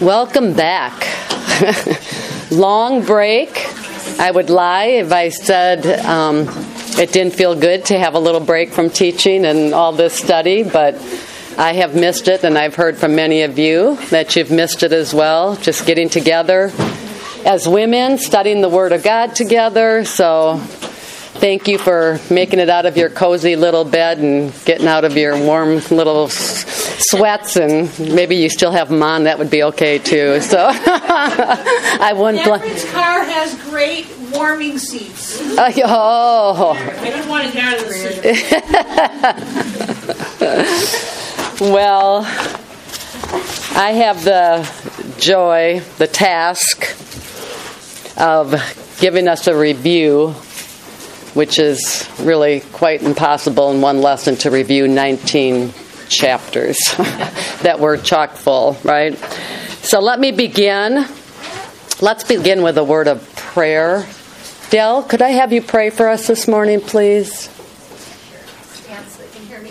Welcome back. Long break. I would lie if I said it didn't feel good to have a little break from teaching and all this study, but I have missed it, and I've heard from many of you that you've missed it as well, just getting together as women, studying the Word of God together. So thank you for making it out of your cozy little bed and getting out of your warm little sweats, and maybe you still have them on. That would be okay too. So I wouldn't. Everett's car has great warming seats. Oh. I don't want to get out of the seat. Well, I have the joy, the task of giving us a review, which is really quite impossible in one lesson to review 19 chapters that were chock full, right? So let me begin. Let's begin with a word of prayer. Dell, could I have you pray for us this morning, please? Stand so they can hear me.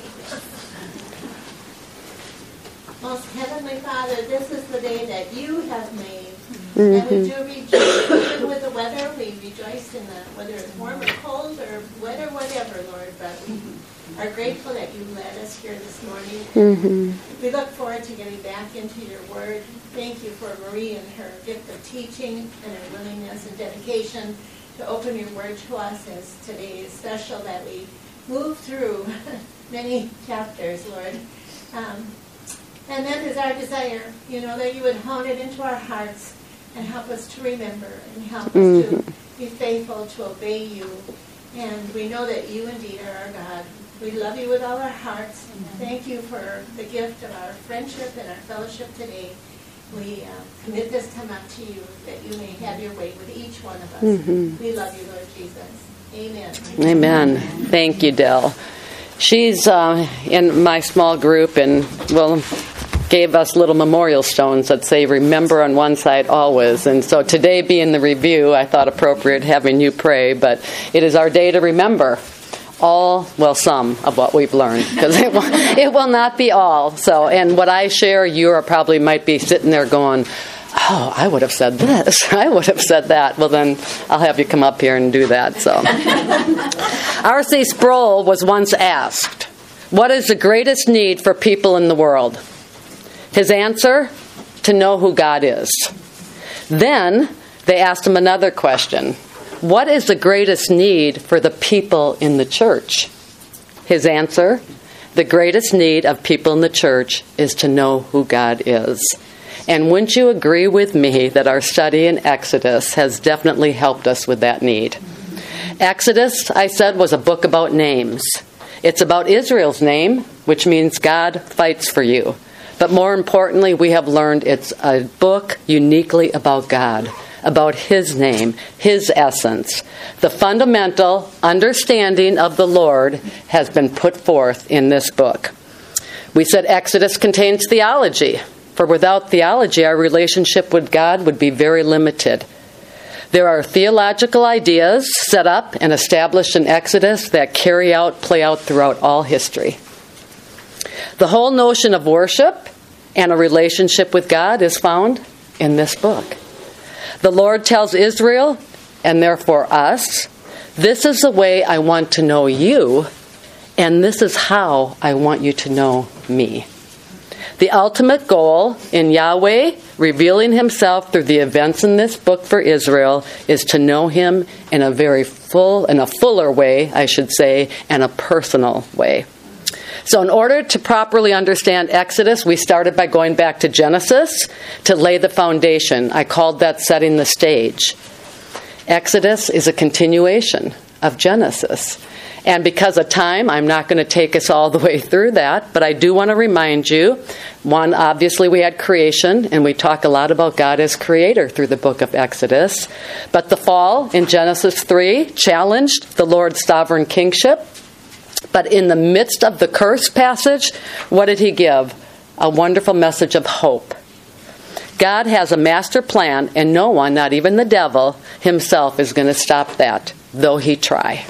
Most Heavenly Father, this is the day that you have made. And we do rejoice. Even with the weather, we rejoice in whether it's warm or cold or wet or whatever, Lord. But we are grateful that you led us here this morning. We look forward to getting back into your word. Thank you for Marie and her gift of teaching and her willingness and dedication to open your word to us, as today is special that we move through many chapters, Lord. And that is our desire, that you would hone it into our hearts and help us to remember and help us to be faithful to obey you. And we know that you indeed are our God. We love you with all our hearts. Thank you for the gift of our friendship and our fellowship today. We commit this time up to you, that you may have your way with each one of us. We love you, Lord Jesus. Amen. Amen. Thank you, Dell. She's in my small group and gave us little memorial stones that say remember on one side always. And so today being the review, I thought appropriate having you pray, but it is our day to remember some of what we've learned, because it will not be all. So, and what I share, you probably might be sitting there going, oh, I would have said this, I would have said that. Well, then I'll have you come up here and do that. So, R.C. Sproul was once asked, what is the greatest need for people in the world? His answer, to know who God is. Then they asked him another question. What is the greatest need for the people in the church? His answer, the greatest need of people in the church is to know who God is. And wouldn't you agree with me that our study in Exodus has definitely helped us with that need? Exodus, I said, was a book about names. It's about Israel's name, which means God fights for you. But more importantly, we have learned it's a book uniquely about God, about His name, His essence. The fundamental understanding of the Lord has been put forth in this book. We said Exodus contains theology, for without theology, our relationship with God would be very limited. There are theological ideas set up and established in Exodus that play out throughout all history. The whole notion of worship and a relationship with God is found in this book. The Lord tells Israel, and therefore us, this is the way I want to know you, and this is how I want you to know me. The ultimate goal in Yahweh revealing Himself through the events in this book for Israel is to know Him in a fuller way, I should say, and a personal way. So in order to properly understand Exodus, we started by going back to Genesis to lay the foundation. I called that setting the stage. Exodus is a continuation of Genesis. And because of time, I'm not going to take us all the way through that, but I do want to remind you, one, obviously we had creation, and we talk a lot about God as creator through the book of Exodus. But the fall in Genesis 3 challenged the Lord's sovereign kingship. But in the midst of the curse passage, what did He give? A wonderful message of hope. God has a master plan, and no one, not even the devil himself, is going to stop that, though he try.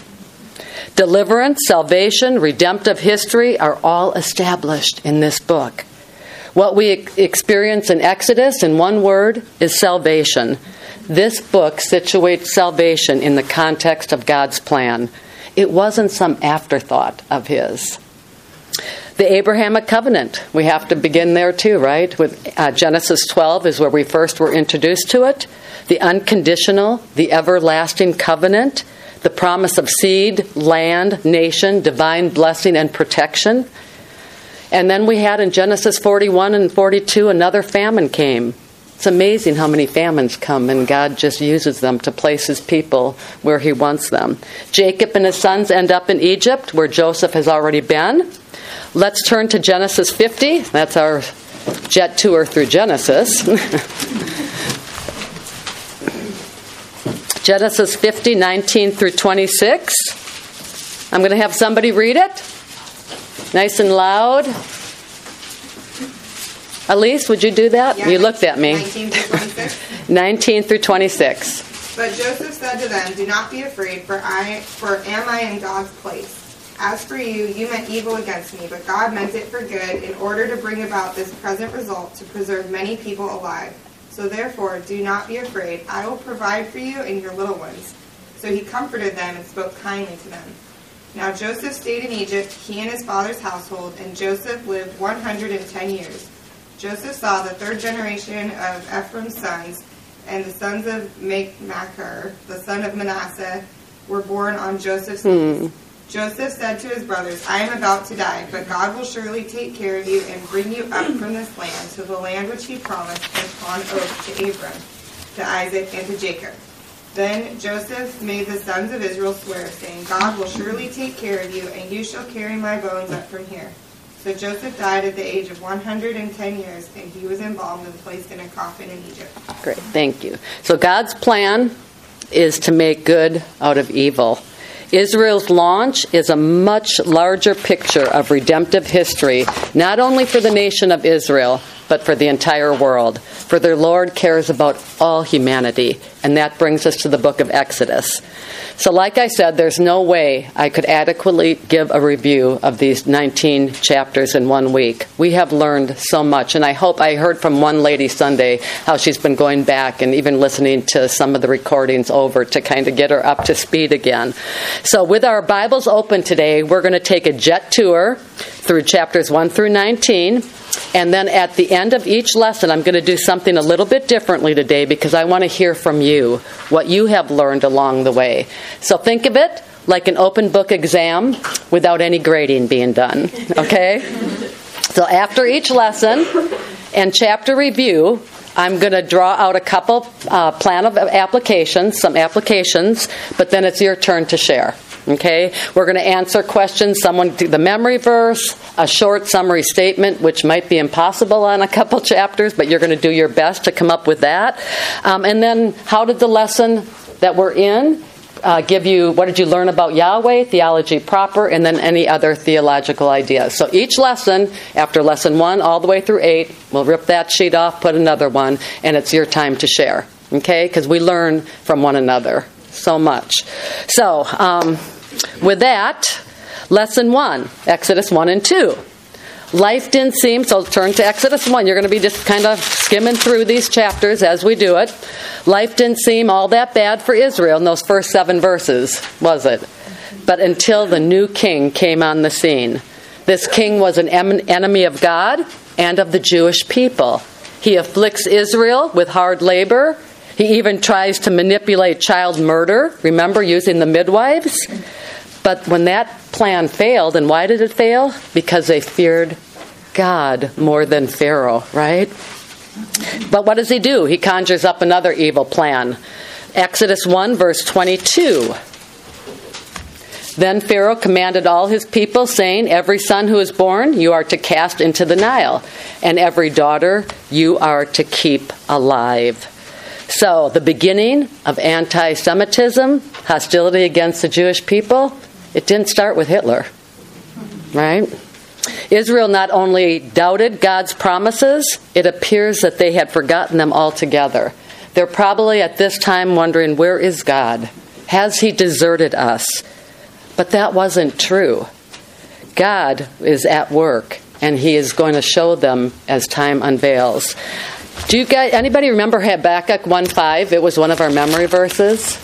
Deliverance, salvation, redemptive history are all established in this book. What we experience in Exodus, in one word, is salvation. This book situates salvation in the context of God's plan. It wasn't some afterthought of His. The Abrahamic covenant, we have to begin there too, right? With Genesis 12 is where we first were introduced to it. The unconditional, the everlasting covenant, the promise of seed, land, nation, divine blessing and protection. And then we had in Genesis 41 and 42, another famine came. It's amazing how many famines come, and God just uses them to place His people where He wants them. Jacob and his sons end up in Egypt, where Joseph has already been. Let's turn to Genesis 50. That's our jet tour through Genesis. Genesis 50, 19 through 26. I'm going to have somebody read it. Nice and loud. Elise, would you do that? Yeah, you looked at me. 19 through 26. 19 through 26. But Joseph said to them, "Do not be afraid, for am I in God's place? As for you, you meant evil against me, but God meant it for good, in order to bring about this present result, to preserve many people alive. So therefore, do not be afraid. I will provide for you and your little ones." So he comforted them and spoke kindly to them. Now Joseph stayed in Egypt, he and his father's household, and Joseph lived 110 years. Joseph saw the third generation of Ephraim's sons, and the sons of Machir, the son of Manasseh, were born on Joseph's knees. Joseph said to his brothers, "I am about to die, but God will surely take care of you and bring you up from this land to the land which He promised upon oath to Abram, to Isaac, and to Jacob." Then Joseph made the sons of Israel swear, saying, "God will surely take care of you, and you shall carry my bones up from here." So Joseph died at the age of 110 years, and he was embalmed and placed in a coffin in Egypt. Great, thank you. So God's plan is to make good out of evil. Israel's launch is a much larger picture of redemptive history, not only for the nation of Israel, but for the entire world. For their Lord cares about all humanity, and that brings us to the book of Exodus. So like I said, there's no way I could adequately give a review of these 19 chapters in 1 week. We have learned so much, and I heard from one lady Sunday how she's been going back and even listening to some of the recordings over to kind of get her up to speed again. So with our Bibles open today, we're going to take a jet tour through chapters 1 through 19. And then at the end of each lesson, I'm going to do something a little bit differently today because I want to hear from you, what you have learned along the way. So think of it like an open book exam without any grading being done, okay? So after each lesson and chapter review, I'm going to draw out a couple plan of applications, some applications, but then it's your turn to share. Okay, we're going to answer questions, someone do the memory verse, a short summary statement, which might be impossible on a couple chapters, but you're going to do your best to come up with that. And then how did the lesson that we're in give you, what did you learn about Yahweh, theology proper, and then any other theological ideas. So each lesson, after lesson 1 all the way through 8, we'll rip that sheet off, put another one, and it's your time to share. Okay, because we learn from one another so much. So, with that, lesson 1, Exodus 1 and 2. Life didn't seem, so turn to Exodus 1. You're going to be just kind of skimming through these chapters as we do it. Life didn't seem all that bad for Israel in those first 7 verses, was it? But until the new king came on the scene. This king was an enemy of God and of the Jewish people. He afflicts Israel with hard labor. He even tries to manipulate child murder, remember, using the midwives? But when that plan failed, and why did it fail? Because they feared God more than Pharaoh, right? But what does he do? He conjures up another evil plan. Exodus 1, verse 22. Then Pharaoh commanded all his people, saying, "Every son who is born you are to cast into the Nile, and every daughter you are to keep alive." So, the beginning of anti-Semitism, hostility against the Jewish people, it didn't start with Hitler, right? Israel not only doubted God's promises, it appears that they had forgotten them altogether. They're probably at this time wondering, where is God? Has He deserted us? But that wasn't true. God is at work. and he is going to show them as time unveils. Do you guys, anybody remember Habakkuk 1:5? It was one of our memory verses.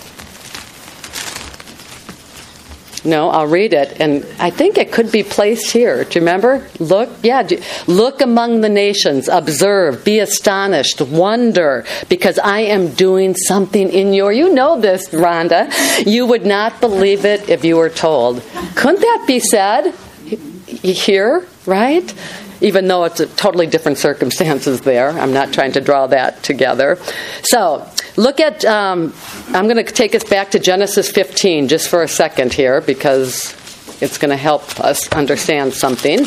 No, I'll read it, and I think it could be placed here. Do you remember? Look among the nations, observe, be astonished, wonder, because I am doing something in you know this, Rhonda. You would not believe it if you were told. Couldn't that be said here, right? Even though it's a totally different circumstances there. I'm not trying to draw that together. So, look at, I'm going to take us back to Genesis 15 just for a second here, because it's going to help us understand something.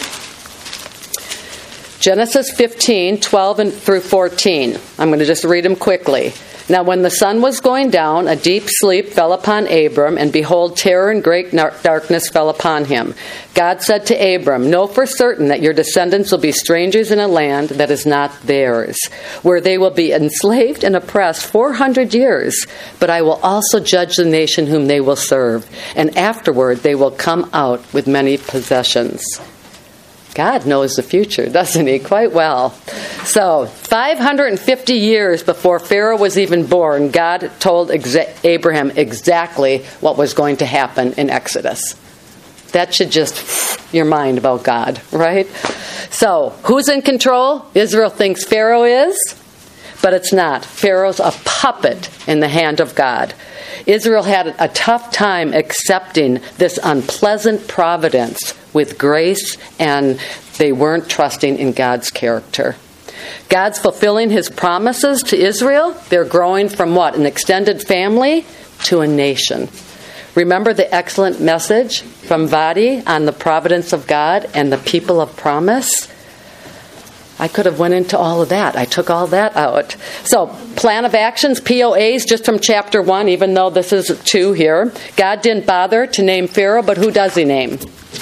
Genesis 15, 12 through 14. I'm going to just read them quickly. Now when the sun was going down, a deep sleep fell upon Abram, and behold, terror and great darkness fell upon him. God said to Abram, know for certain that your descendants will be strangers in a land that is not theirs, where they will be enslaved and oppressed 400 years. But I will also judge the nation whom they will serve, and afterward they will come out with many possessions. God knows the future, doesn't he? Quite well. So, 550 years before Pharaoh was even born, God told Abraham exactly what was going to happen in Exodus. That should just your mind about God, right? So, who's in control? Israel thinks Pharaoh is, but it's not. Pharaoh's a puppet in the hand of God. Israel had a tough time accepting this unpleasant providence with grace, and they weren't trusting in God's character. God's fulfilling his promises to Israel. They're growing from what? An extended family to a nation. Remember the excellent message from Vadi on the providence of God and the people of promise? I could have went into all of that. I took all that out. So, plan of actions, POAs, just from chapter 1, even though this is 2 here. God didn't bother to name Pharaoh, but who does he name?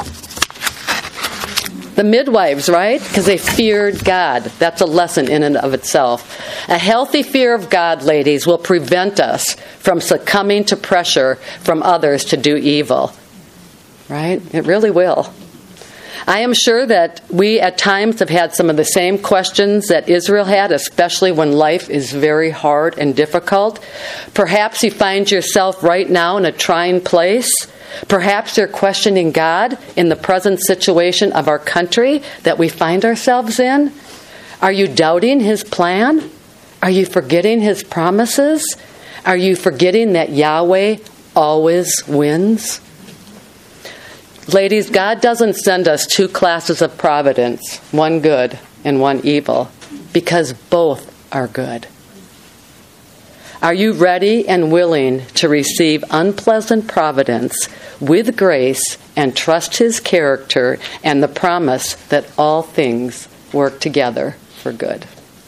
The midwives, right? Because they feared God. That's a lesson in and of itself. A healthy fear of God, ladies, will prevent us from succumbing to pressure from others to do evil. Right? It really will. I am sure that we at times have had some of the same questions that Israel had, especially when life is very hard and difficult. Perhaps you find yourself right now in a trying place. Perhaps you're questioning God in the present situation of our country that we find ourselves in. Are you doubting his plan? Are you forgetting his promises? Are you forgetting that Yahweh always wins? Ladies, God doesn't send us 2 classes of providence, one good and one evil, because both are good. Are you ready and willing to receive unpleasant providence with grace and trust his character and the promise that all things work together for good?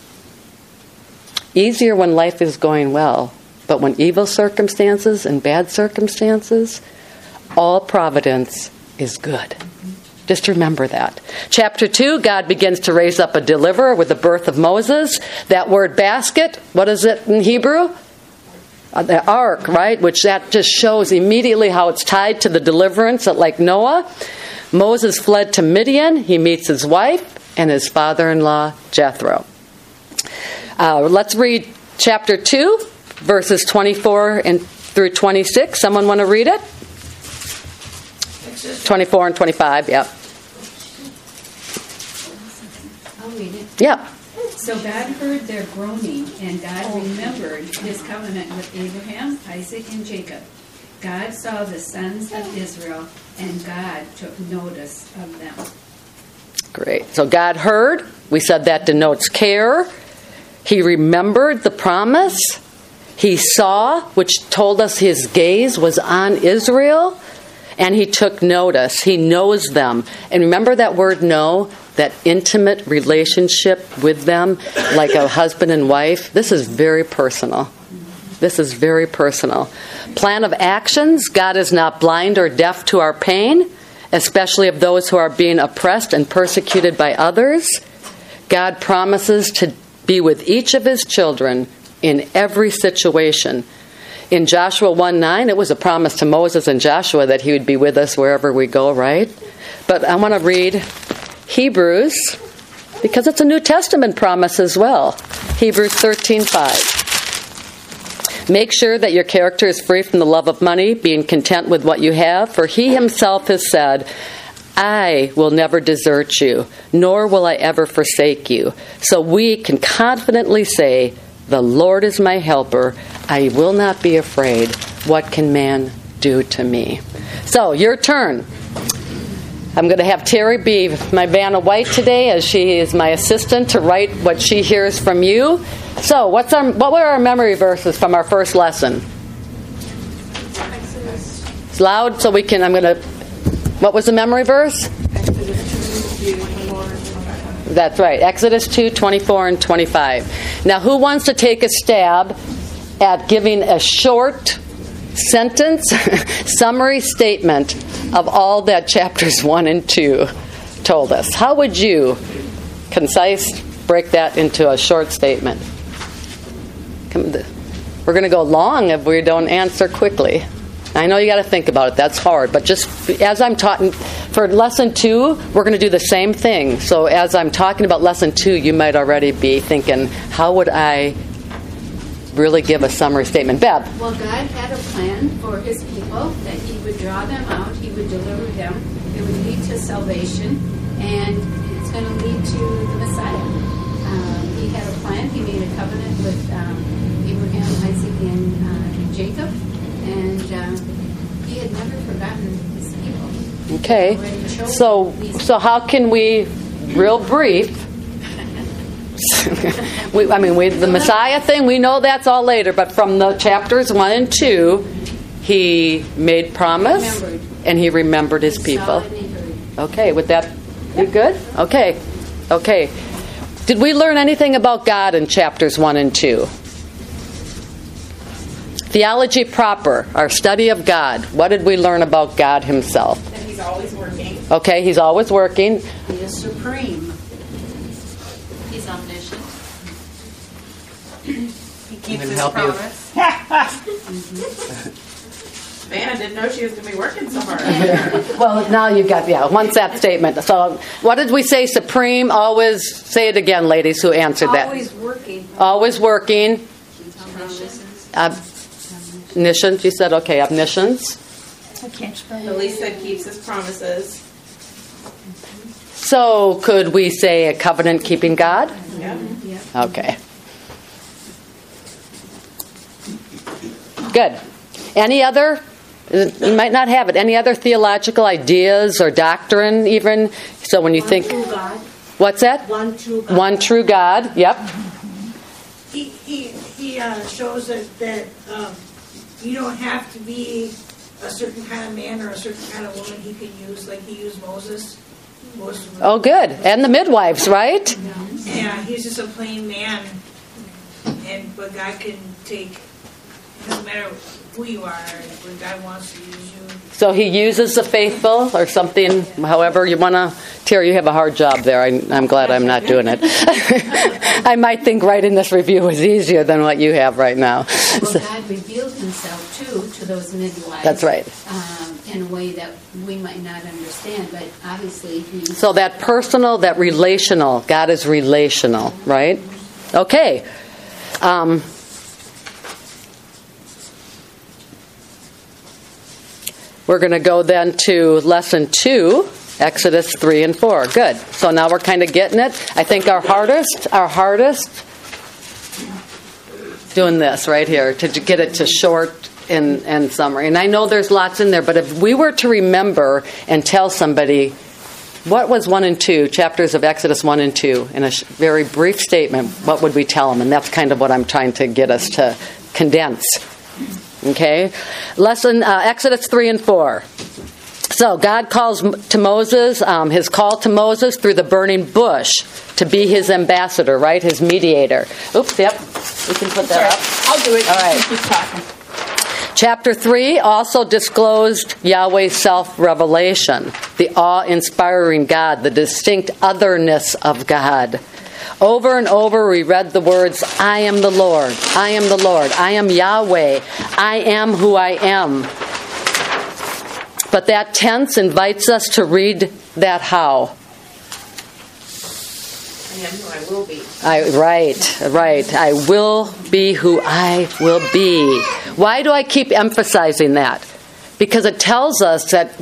Easier when life is going well, but when evil circumstances and bad circumstances, all providence is good. Just remember that. Chapter 2, God begins to raise up a deliverer with the birth of Moses. That word basket, what is it in Hebrew? The ark, right? Which that just shows immediately how it's tied to the deliverance, like Noah. Moses fled to Midian. He meets his wife and his father-in-law, Jethro. Let's read chapter 2, verses 24 through 26. Someone want to read it? 24 and 25, yeah. I'll read it. Yeah. So God heard their groaning, and God remembered his covenant with Abraham, Isaac, and Jacob. God saw the sons of Israel, and God took notice of them. Great. So God heard. We said that denotes care. He remembered the promise. He saw, which told us his gaze was on Israel. And he took notice. He knows them. And remember that word know? That intimate relationship with them, like a husband and wife. This is very personal. This is very personal. Plan of actions. God is not blind or deaf to our pain, especially of those who are being oppressed and persecuted by others. God promises to be with each of his children in every situation. In Joshua 1:9, it was a promise to Moses and Joshua that he would be with us wherever we go, right? But I want to read Hebrews, because it's a New Testament promise as well. Hebrews 13:5. Make sure that your character is free from the love of money, being content with what you have, for he himself has said, I will never desert you, nor will I ever forsake you. So we can confidently say, the Lord is my helper. I will not be afraid. What can man do to me? So, your turn. I'm going to have Terry be my Vanna White today, as she is my assistant, to write what she hears from you. So, what were our memory verses from our first lesson? It's loud, so we can. What was the memory verse? That's right, Exodus 2:24 and 25. Now, who wants to take a stab at giving a short sentence, summary statement of all that chapters 1 and 2 told us? How would you, concise, break that into a short statement? We're going to go long if we don't answer quickly. I know you got to think about it. That's hard. But just as I'm talking, for lesson 2, we're going to do the same thing. So as I'm talking about lesson 2, you might already be thinking, how would I really give a summary statement? Beb? Well, God had a plan for his people, that he would draw them out, he would deliver them, it would lead to salvation, and it's going to lead to the Messiah. He had a plan. He made a covenant with Abraham, Isaac, and Jacob, and he had never forgotten his people. Okay. So how can we, real brief, the Messiah thing, we know that's all later, but from the chapters 1 and 2, he made promise and he remembered his people. Okay, would that be good? Okay. Did we learn anything about God in chapters 1 and 2? Theology proper, our study of God. What did we learn about God himself? That he's always working. Okay, he's always working. He is supreme. He's omniscient. He keeps his help you. promise. Vanna didn't know she was going to be working so hard. Well, now you've got, once that statement. So what did we say? Supreme, always, say it again, ladies who answered that. Always working. Always working. Omniscience. Omniscience, you said, okay, omniscience. I can't spell. Elise said keeps his promises. So could we say a covenant-keeping God? Yeah. Okay. Good. Any other? You might not have it. Any other theological ideas or doctrine even? So when you think... One true God. What's that? One true God. One true God. Yep. He shows that you don't have to be a certain kind of man or a certain kind of woman. He can use, like he used Moses. Oh, good. And the midwives, right? Yeah, he's just a plain man, but God can take. It doesn't matter who you are, when God wants to use you. So he uses the faithful or something, however you want to. Terry, you have a hard job there. I'm glad I'm not doing it. I might think writing this review is easier than what you have right now. Well, God revealed himself, too, to those midwives. That's right. In a way that we might not understand, but obviously So that personal, that relational, God is relational, right? Okay. We're going to go then to lesson 2, Exodus 3 and 4. Good. So now we're kind of getting it. I think our hardest, doing this right here to get it to short and summary. And I know there's lots in there, but if we were to remember and tell somebody what was 1 and 2, chapters of Exodus 1 and 2, in a very brief statement, what would we tell them? And that's kind of what I'm trying to get us to condense. Okay? Exodus 3 and 4. So God calls to Moses, his call to Moses through the burning bush to be his ambassador, right? His mediator. Oops, yep. We can put that up. I'll do it. All right. Keep talking. Chapter 3 also disclosed Yahweh's self-revelation, the awe-inspiring God, the distinct otherness of God. Over and over we read the words, I am the Lord, I am the Lord, I am Yahweh, I am who I am. But that tense invites us to read that how. I am who I will be. Right. I will be who I will be. Why do I keep emphasizing that? Because it tells us that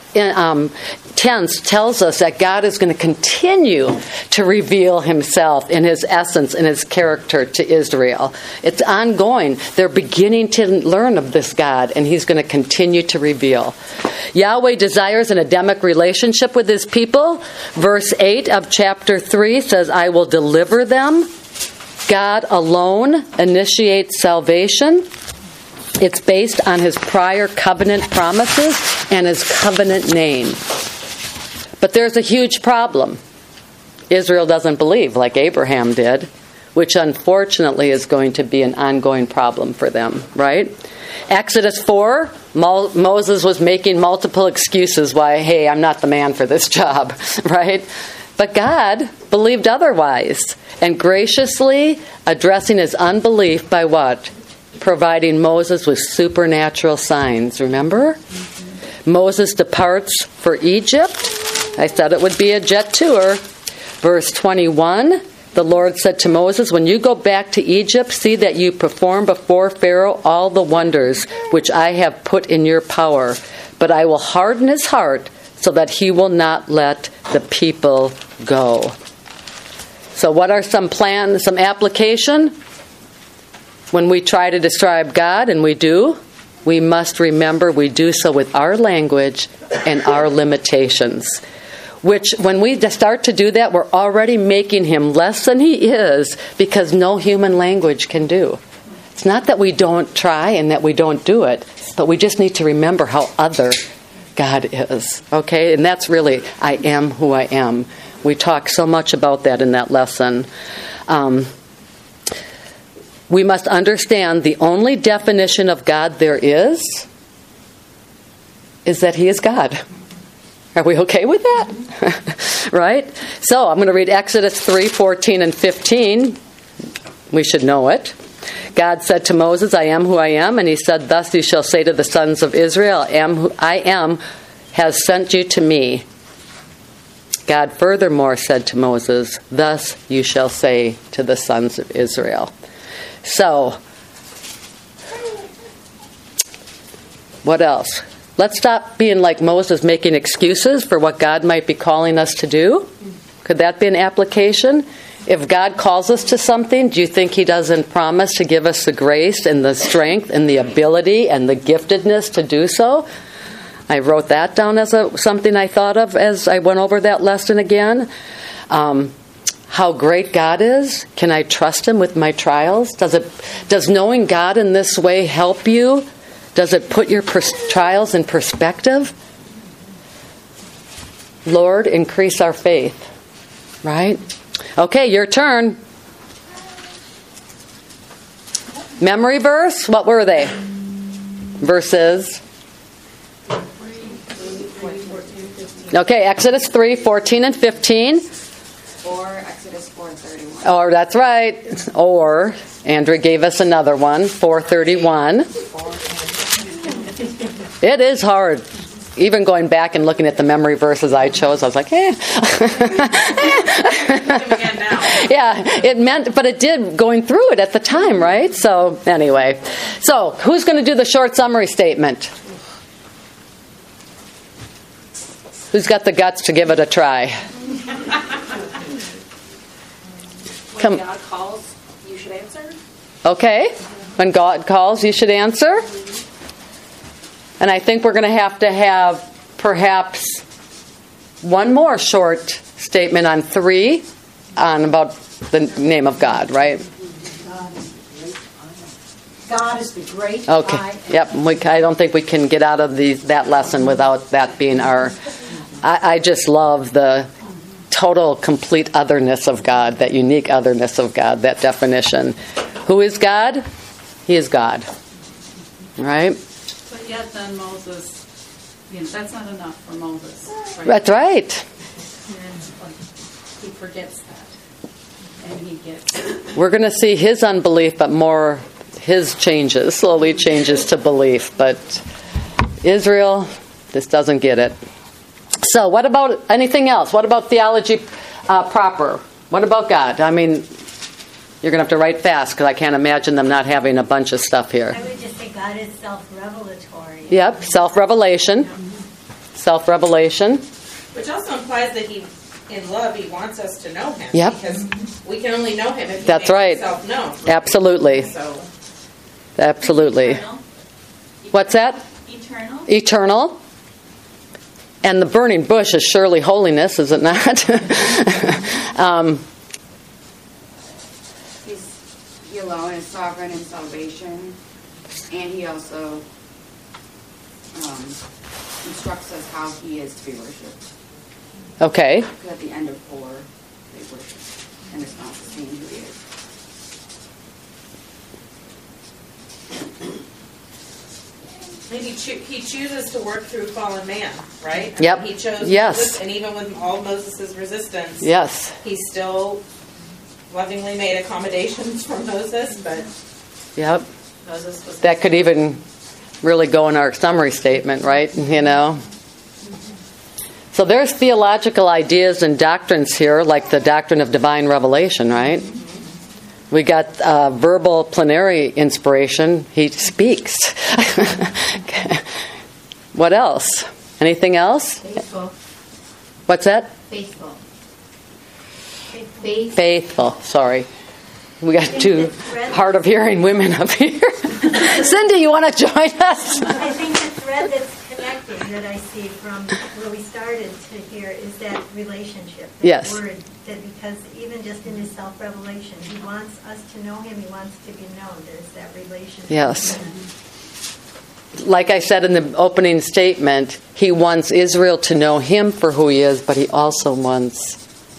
tense tells us that God is going to continue to reveal himself in his essence and his character to Israel. It's ongoing. They're beginning to learn of this God, and he's going to continue to reveal. Yahweh desires an Adamic relationship with his people. Verse 8 of chapter 3 says, I will deliver them. God alone initiates salvation. It's based on his prior covenant promises and his covenant name. But there's a huge problem. Israel doesn't believe like Abraham did, which unfortunately is going to be an ongoing problem for them, right? Exodus 4, Moses was making multiple excuses why, hey, I'm not the man for this job, right? But God believed otherwise, and graciously addressing his unbelief by what? Providing Moses with supernatural signs, remember? Moses departs for Egypt. I said it would be a jet tour. Verse 21, the Lord said to Moses, when you go back to Egypt, see that you perform before Pharaoh all the wonders which I have put in your power. But I will harden his heart so that he will not let the people go. So what are some plans, some application? When we try to describe God, and we do, we must remember we do so with our language and our limitations. Which, when we start to do that, we're already making him less than he is, because no human language can do. It's not that we don't try and that we don't do it, but we just need to remember how other God is. Okay? And that's really, I am who I am. We talk so much about that in that lesson. We must understand the only definition of God there is that he is God. Are we okay with that? Right? So I'm going to read Exodus 3:14 and 15. We should know it. God said to Moses, I am who I am. And he said, thus you shall say to the sons of Israel, I am has sent you to me. God furthermore said to Moses, thus you shall say to the sons of Israel. So, what else? Let's stop being like Moses, making excuses for what God might be calling us to do. Could that be an application? If God calls us to something, do you think he doesn't promise to give us the grace and the strength and the ability and the giftedness to do so? I wrote that down as something I thought of as I went over that lesson again. How great God is. Can I trust him with my trials? Does knowing God in this way help you? Does it put your trials in perspective? Lord, increase our faith. Right? Okay, your turn. Memory verse? What were they? Verses. Okay, Exodus 3:14 and 15. Or Exodus 4:31. Or that's right. Or Andrew gave us another one, 4:31. It is hard. Even going back and looking at the memory verses I chose, I was like, Yeah, it meant, but it did going through it at the time, right? So anyway. So who's going to do the short summary statement? Who's got the guts to give it a try? When God calls, you should answer. Okay. When God calls, you should answer. And I think we're going to have perhaps one more short statement on 3 on about the name of God, right? God is the great Okay. I am. Yep. I don't think we can get out of that lesson without that being our... I just love the total, complete otherness of God, that unique otherness of God, that definition. Who is God? He is God. Right? But yet then Moses, that's not enough for Moses. Right? That's right. He forgets that. And he gets... We're going to see his unbelief, but more his changes, slowly changes to belief. But Israel just doesn't get it. So what about anything else? What about theology proper? What about God? I mean, you're going to have to write fast because I can't imagine them not having a bunch of stuff here. I would just say God is self-revelatory. Yep, self-revelation. Self-revelation. Which also implies that he, in love, he wants us to know him. Yep. Because we can only know him if he That's makes right. himself known. Absolutely. So, Absolutely. Eternal. What's that? Eternal. Eternal. And the burning bush is surely holiness, is it not? He alone is sovereign in salvation, and he also instructs us how he is to be worshipped. Okay. Because at the end of 4, they worship in response to seeing who he is. maybe he chooses to work through fallen man, right? I Yep. mean, he chose Yes. Moses, and even with all Moses' resistance, Yes. he still lovingly made accommodations for Moses, but Yep. Moses was... That could even really go in our summary statement, right? You know? So there's theological ideas and doctrines here, like the doctrine of divine revelation, right? We got verbal plenary inspiration. He speaks. What else? Anything else? Faithful. What's that? Faithful. Faithful. Sorry. We got two hard of hearing women up here. Cindy, you want to join us? I think the thread that's connecting that I see from where we started to here is that relationship. That Yes. word, that because even just in his self-revelation, he wants us to know him, he wants to be known. There's that relationship. Yes. Like I said in the opening statement, he wants Israel to know him for who he is, but he also wants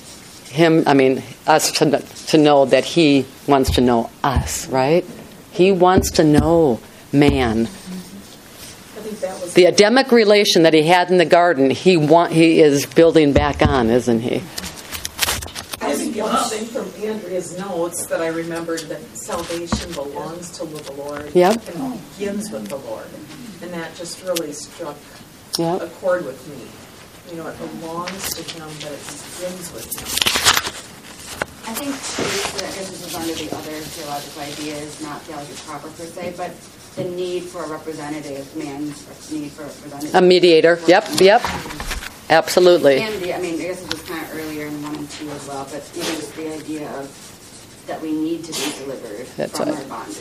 us to know that he wants to know us, right? He wants to know man. The Adamic relation that he had in the garden, he is building back on, isn't he? I think one thing from Andrea's notes that I remembered that salvation belongs to the Lord. Yep. And begins with the Lord. And that just really struck Yep. a chord with me. You know, it belongs to him, but it begins with him. I think, too, I guess this is under the other theological ideas, not theology proper per se, but the need for a representative, man's need for a representative. A mediator. Yep. Absolutely. And I guess it was kind of earlier in 1 and 2 as well, but even just the idea of that we need to be delivered from our bondage.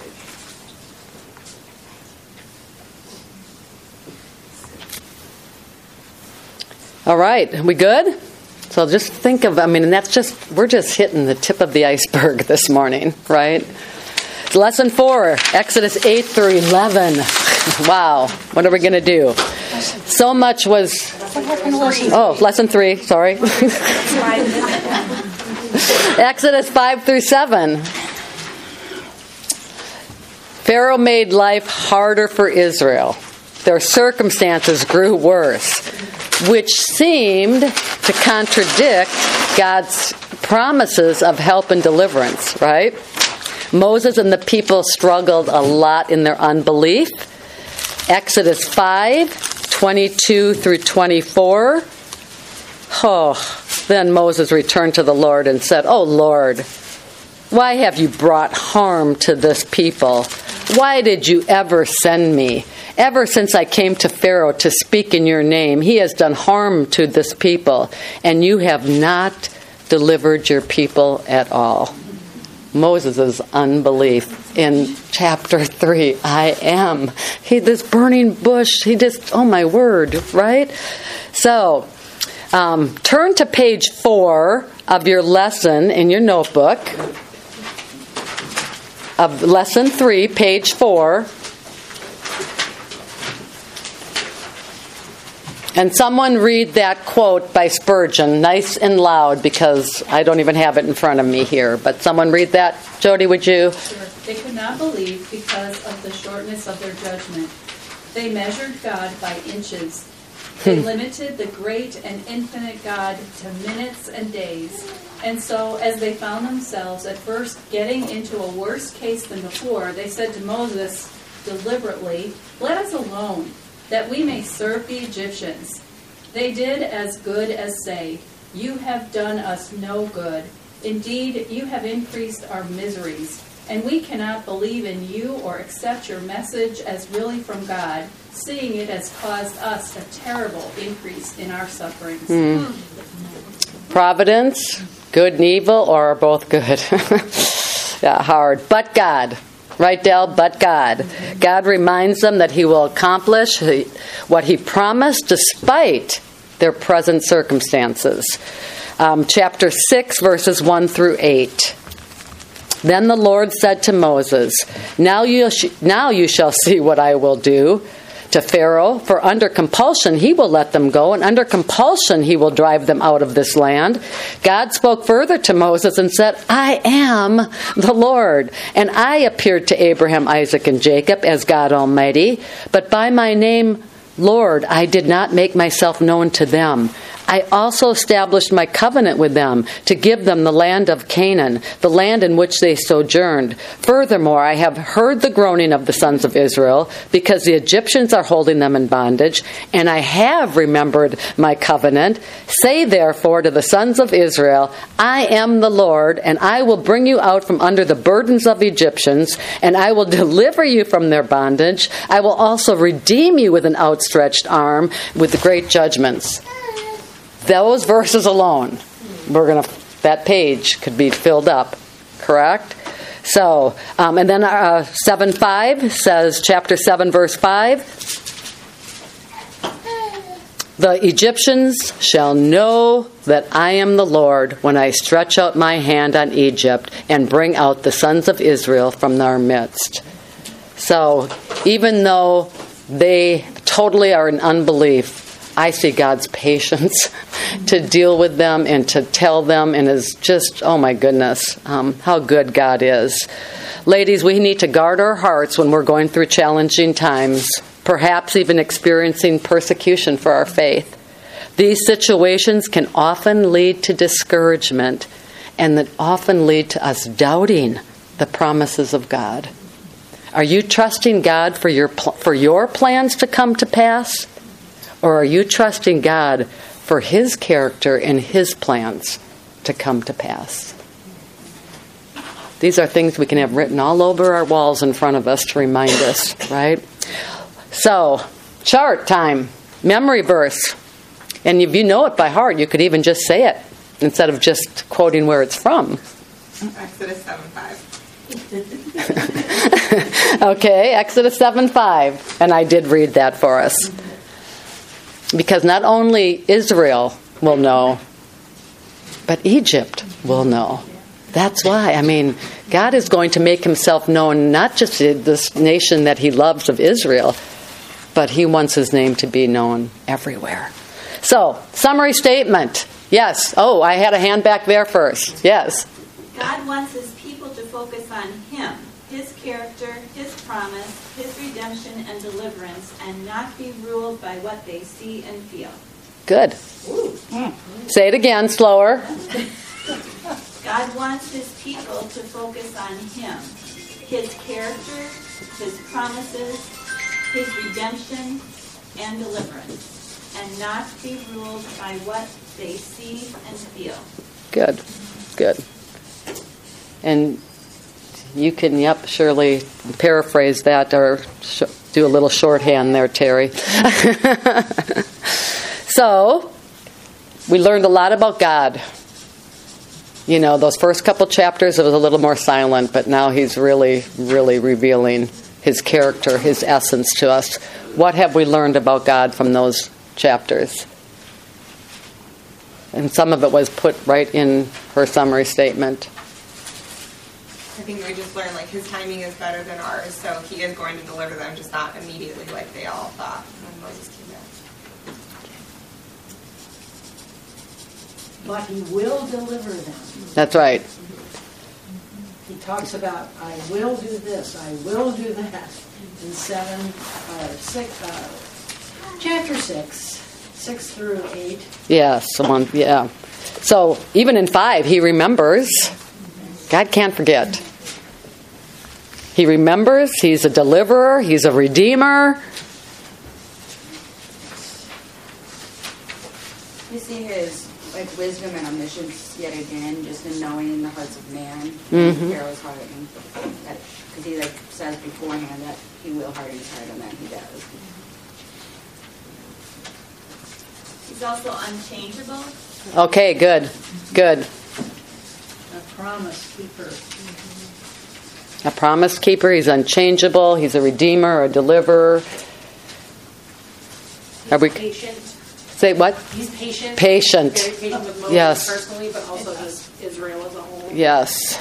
All right, we good? So just think of, and we're just hitting the tip of the iceberg this morning, right? Lesson 4, Exodus 8 through 11. Wow, what are we going to do? So much was... Lesson 3, sorry. Exodus 5 through 7. Pharaoh made life harder for Israel. Their circumstances grew worse, which seemed to contradict God's promises of help and deliverance, right? Moses and the people struggled a lot in their unbelief. Exodus 5, 22 through 24. Then Moses returned to the Lord and said, "Oh Lord, why have you brought harm to this people? Why did you ever send me? Ever since I came to Pharaoh to speak in your name, he has done harm to this people, and you have not delivered your people at all." Moses' unbelief in chapter 3. I am. This burning bush, oh my word, right? So, turn to page 4 of your lesson in your notebook. Of lesson 3, page 4. And someone read that quote by Spurgeon, nice and loud, because I don't even have it in front of me here. But someone read that. Jody, would you? Sure. They could not believe because of the shortness of their judgment. They measured God by inches. They limited the great and infinite God to minutes and days. And so, as they found themselves at first getting into a worse case than before, they said to Moses deliberately, "Let us alone, that we may serve the Egyptians." They did as good as say, "You have done us no good. Indeed, you have increased our miseries, and we cannot believe in you or accept your message as really from God, seeing it has caused us a terrible increase in our sufferings. Providence, good and evil, or both good? Yeah, hard. But God. Right, Del? But God. God reminds them that He will accomplish what He promised despite their present circumstances. Chapter 6, verses 1 through 8. Then the Lord said to Moses, Now you shall see what I will do to Pharaoh, for under compulsion he will let them go, and under compulsion he will drive them out of this land. God spoke further to Moses and said, I am the Lord, and I appeared to Abraham, Isaac, and Jacob as God Almighty, but by my name, Lord, I did not make myself known to them. I also established my covenant with them to give them the land of Canaan, the land in which they sojourned. Furthermore, I have heard the groaning of the sons of Israel, because the Egyptians are holding them in bondage, and I have remembered my covenant. Say therefore to the sons of Israel, I am the Lord, and I will bring you out from under the burdens of Egyptians, and I will deliver you from their bondage. I will also redeem you with an outstretched arm, with great judgments. Those verses alone, that page could be filled up, correct? So, and then 7:5 says, chapter 7, verse 5, the Egyptians shall know that I am the Lord when I stretch out my hand on Egypt and bring out the sons of Israel from their midst. So, even though they totally are in unbelief, I see God's patience to deal with them and to tell them, and is just, oh my goodness, how good God is. Ladies, we need to guard our hearts when we're going through challenging times, perhaps even experiencing persecution for our faith. These situations can often lead to discouragement, and that often lead to us doubting the promises of God. Are you trusting God for your plans to come to pass? Or are you trusting God for His character and His plans to come to pass? These are things we can have written all over our walls in front of us to remind us, right? So, chart time, memory verse. And if you know it by heart, you could even just say it instead of just quoting where it's from. Exodus 7:5. Okay, Exodus 7:5. And I did read that for us. Because not only Israel will know, but Egypt will know. That's why. I mean, God is going to make Himself known not just to this nation that He loves of Israel, but He wants His name to be known everywhere. So, summary statement. Yes. Oh, I had a hand back there first. Yes. God wants His people to focus on Him, His character, His promise, His redemption and deliverance, and not be ruled by what they see and feel. Good. Say it again, slower. God wants His people to focus on Him, His character, His promises, His redemption and deliverance, and not be ruled by what they see and feel. Good. Good. And you can, surely paraphrase that or do a little shorthand there, Terry. So, we learned a lot about God. You know, those first couple chapters, it was a little more silent, but now He's really, really revealing His character, His essence to us. What have we learned about God from those chapters? And some of it was put right in her summary statement. I think we just learned, His timing is better than ours, so He is going to deliver them, just not immediately like they all thought when Moses came back. But He will deliver them. That's right. He talks about, I will do this, I will do that. In chapter 6 through 8. Yes, yeah. So even in 5, He remembers. God can't forget. He remembers. He's a deliverer. He's a redeemer. You see His like wisdom and omniscience yet again, just in knowing the hearts of man, Pharaoh's heart, because he like says beforehand that he will harden his heart, and then he does. He's also unchangeable. Okay, good. Good. A promise keeper. A promise keeper. He's unchangeable. He's a redeemer, a deliverer. Are we Patient. say what? He's patient. Patient. Very patient with Moses Yes. personally, but also just Israel as a whole. Yes.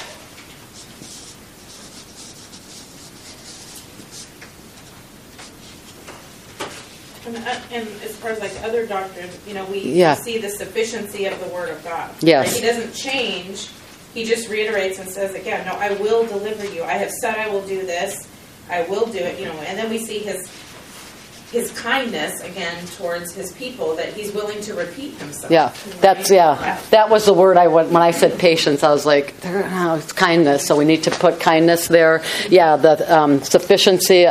And as far as like other doctrines, we Yeah. see the sufficiency of the Word of God. Yes. Right? He doesn't change. He just reiterates and says again, no, I will deliver you. I have said I will do this. I will do it. And then we see his kindness again towards his people, that he's willing to repeat himself. Yeah. That's That was the word when I said patience. I was like, it's kindness. So we need to put kindness there. Yeah. The sufficiency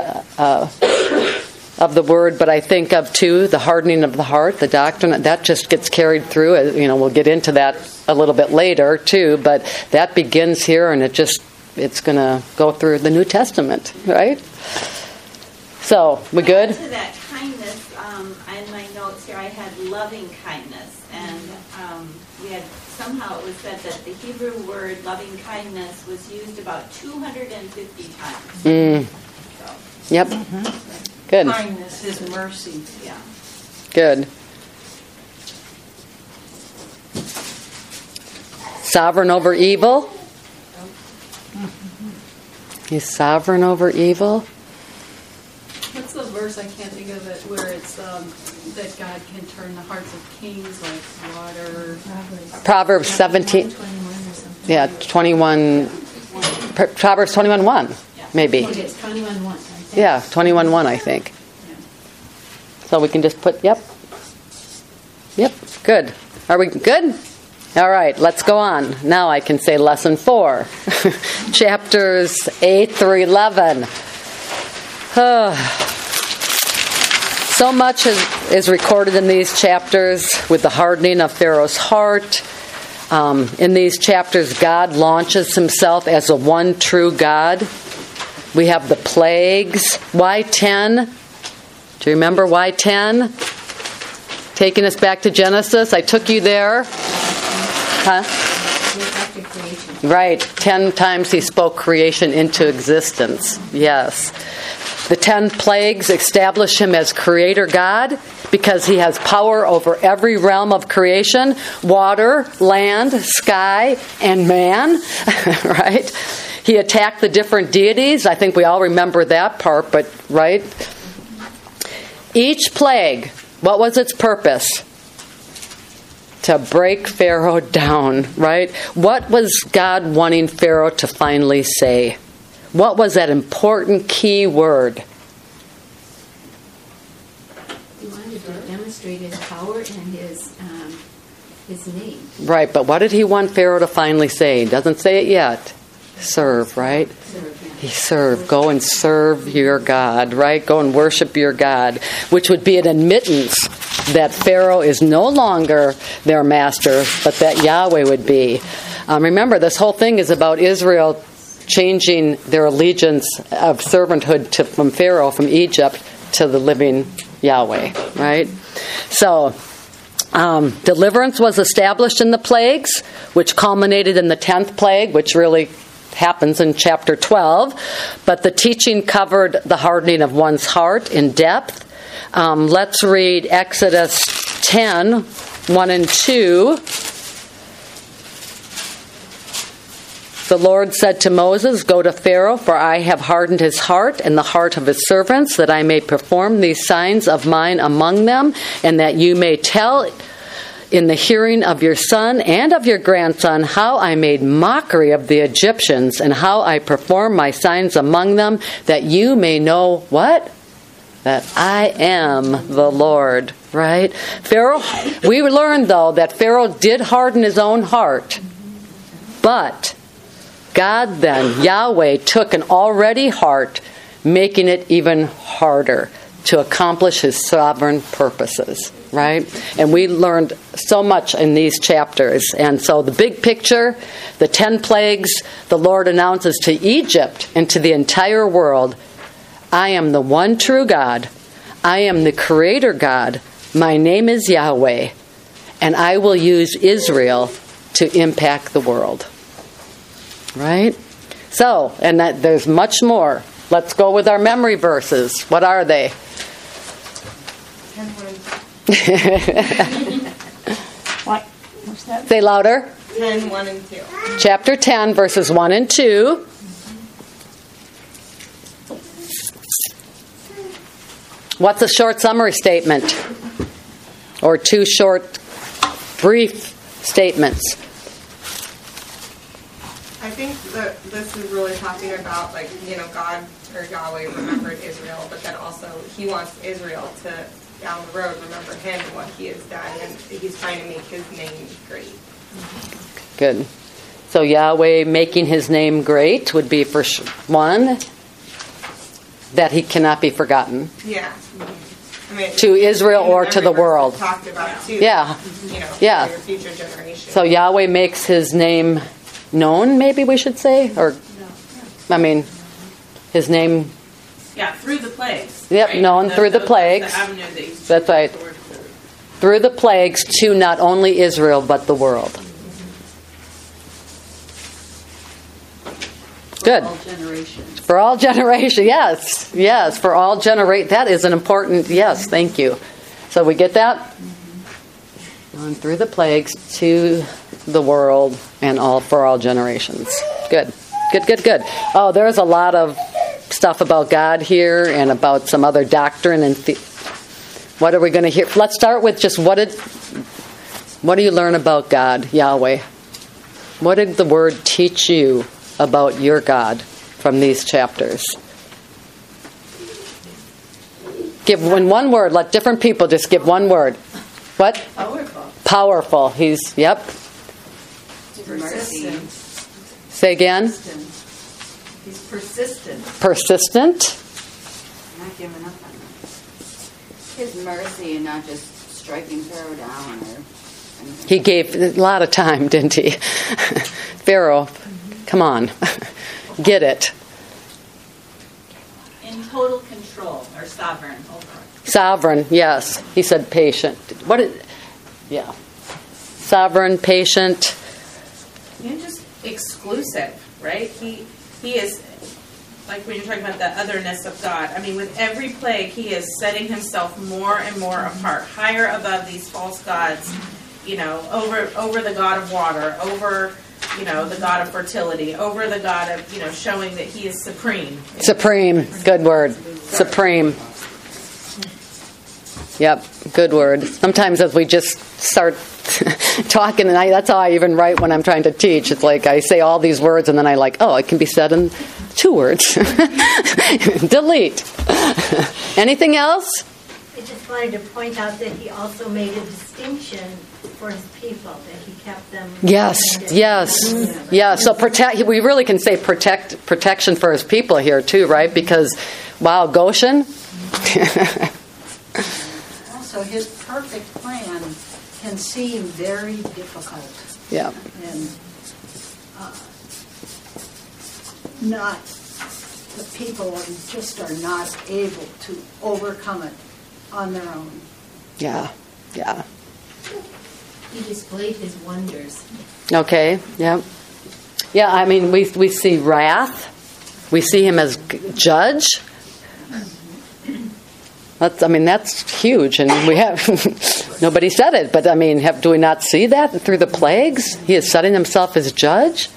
of the word, but I think of too the hardening of the heart, the doctrine that just gets carried through. We'll get into that a little bit later too, but that begins here, and it's going to go through the New Testament, right? So we good? To that kindness, in my notes here, I had loving kindness, and we had somehow it was said that the Hebrew word loving kindness was used about 250 times. So. Yep. Good. Kindness, His mercy. Yeah. Good. Sovereign over evil. He's sovereign over evil. What's the verse? I can't think of it. Where it's that God can turn the hearts of kings like water. Proverbs 17. 21 or something. Yeah, 21. Proverbs 21:1, maybe. Okay, it's 21:1. Yeah, 21:1, I think. So we can just put, yep, good. Are we good? All right, let's go on. Now I can say lesson 4, chapters 8 through 11. So much is recorded in these chapters with the hardening of Pharaoh's heart. In these chapters, God launches himself as the one true God. We have the plagues. Why 10? Do you remember why 10? Taking us back to Genesis. I took you there. Huh? Right. 10 times he spoke creation into existence. Yes. The 10 plagues establish him as creator God because he has power over every realm of creation: water, land, sky, and man. Right? He attacked the different deities. I think we all remember that part, but right? Each plague, what was its purpose? To break Pharaoh down, right? What was God wanting Pharaoh to finally say? What was that important key word? He wanted to demonstrate his power and his name. Right, but what did he want Pharaoh to finally say? He doesn't say it yet. Serve, right? He serve. Go and serve your God, right? Go and worship your God, which would be an admittance that Pharaoh is no longer their master, but that Yahweh would be. Remember, this whole thing is about Israel changing their allegiance of servanthood from Pharaoh, from Egypt, to the living Yahweh, right? So, deliverance was established in the plagues, which culminated in the 10th plague, which really happens in chapter 12. But the teaching covered the hardening of one's heart in depth. Let's read Exodus 10, 1 and 2. The Lord said to Moses, "Go to Pharaoh, for I have hardened his heart and the heart of his servants, that I may perform these signs of mine among them, and that you may tell in the hearing of your son and of your grandson how I made mockery of the Egyptians and how I performed my signs among them, that you may know" what? That I am the Lord, right? Pharaoh, we learned though that Pharaoh did harden his own heart, but God then, Yahweh, took an already heart, making it even harder to accomplish his sovereign purposes. right? And we learned so much in these chapters. And so the big picture, the 10 plagues, the Lord announces to Egypt and to the entire world, I am the one true God. I am the Creator God. My name is Yahweh. And I will use Israel to impact the world. Right? So, and there's much more. Let's go with our memory verses. What are they? What? What's that? Say louder. 10, 1 and 2. Chapter 10, verses 1 and 2. What's a short summary statement? Or 2 short, brief statements? I think that this is really talking about, like, God or Yahweh remembered Israel, but then also he wants Israel to, down the road, remember him and what he has done, and he's trying to make his name great. Good. So Yahweh making his name great would be for one, that he cannot be forgotten. Yeah. I mean, To Israel or to the world. Talked about too. Yeah. Yeah. For your future generations. So Yahweh makes his name known, maybe we should say? Or, I mean, his name... Yeah, through the plagues. Yep, right? known through the plagues. The avenue that he's That's right. Through the plagues to not only Israel, but the world. Good. All generations. For all generations, yes. Yes, for all generate. That is an important, yes, thank you. So we get that? On through the plagues to the world and all for all generations. Good. Good, good, good. Oh, there's a lot of stuff about God here and about some other doctrine and what are we going to hear? Let's start with just what do you learn about God, Yahweh? What did the Word teach you about your God from these chapters? Give one word. Let different people just give one word. What? Powerful. Powerful. He's, yep. Persistent. Say again. He's persistent. Persistent. Not giving up on them. His mercy and not just striking Pharaoh down or anything. He gave a lot of time, didn't he? Pharaoh, come on. Get it. In total control, or sovereign over. Sovereign, yes. He said patient. Yeah. Sovereign, patient. And just exclusive, right? He is, like when you're talking about the otherness of God, I mean, with every plague, he is setting himself more and more apart, higher above these false gods, over the God of water, over, the God of fertility, over the God of, showing that he is supreme. Supreme, good word. Supreme. Yep, good word. Sometimes as we just start talking, and that's how I even write when I'm trying to teach. It's like I say all these words, and then I it can be said in 2 words. Delete. Anything else? I just wanted to point out that he also made a distinction for his people, that he kept them. Yes. So we really can say protection for his people here too, right? Because, wow, Goshen. Also, his perfect plan can seem very difficult. Yeah. And not, the people just are not able to overcome it on their own. Yeah. He displayed his wonders. Okay. Yeah. Yeah. I mean, we see wrath. We see him as judge. That's huge, and we have nobody said it, but do we not see that through the plagues? He is setting himself as judge.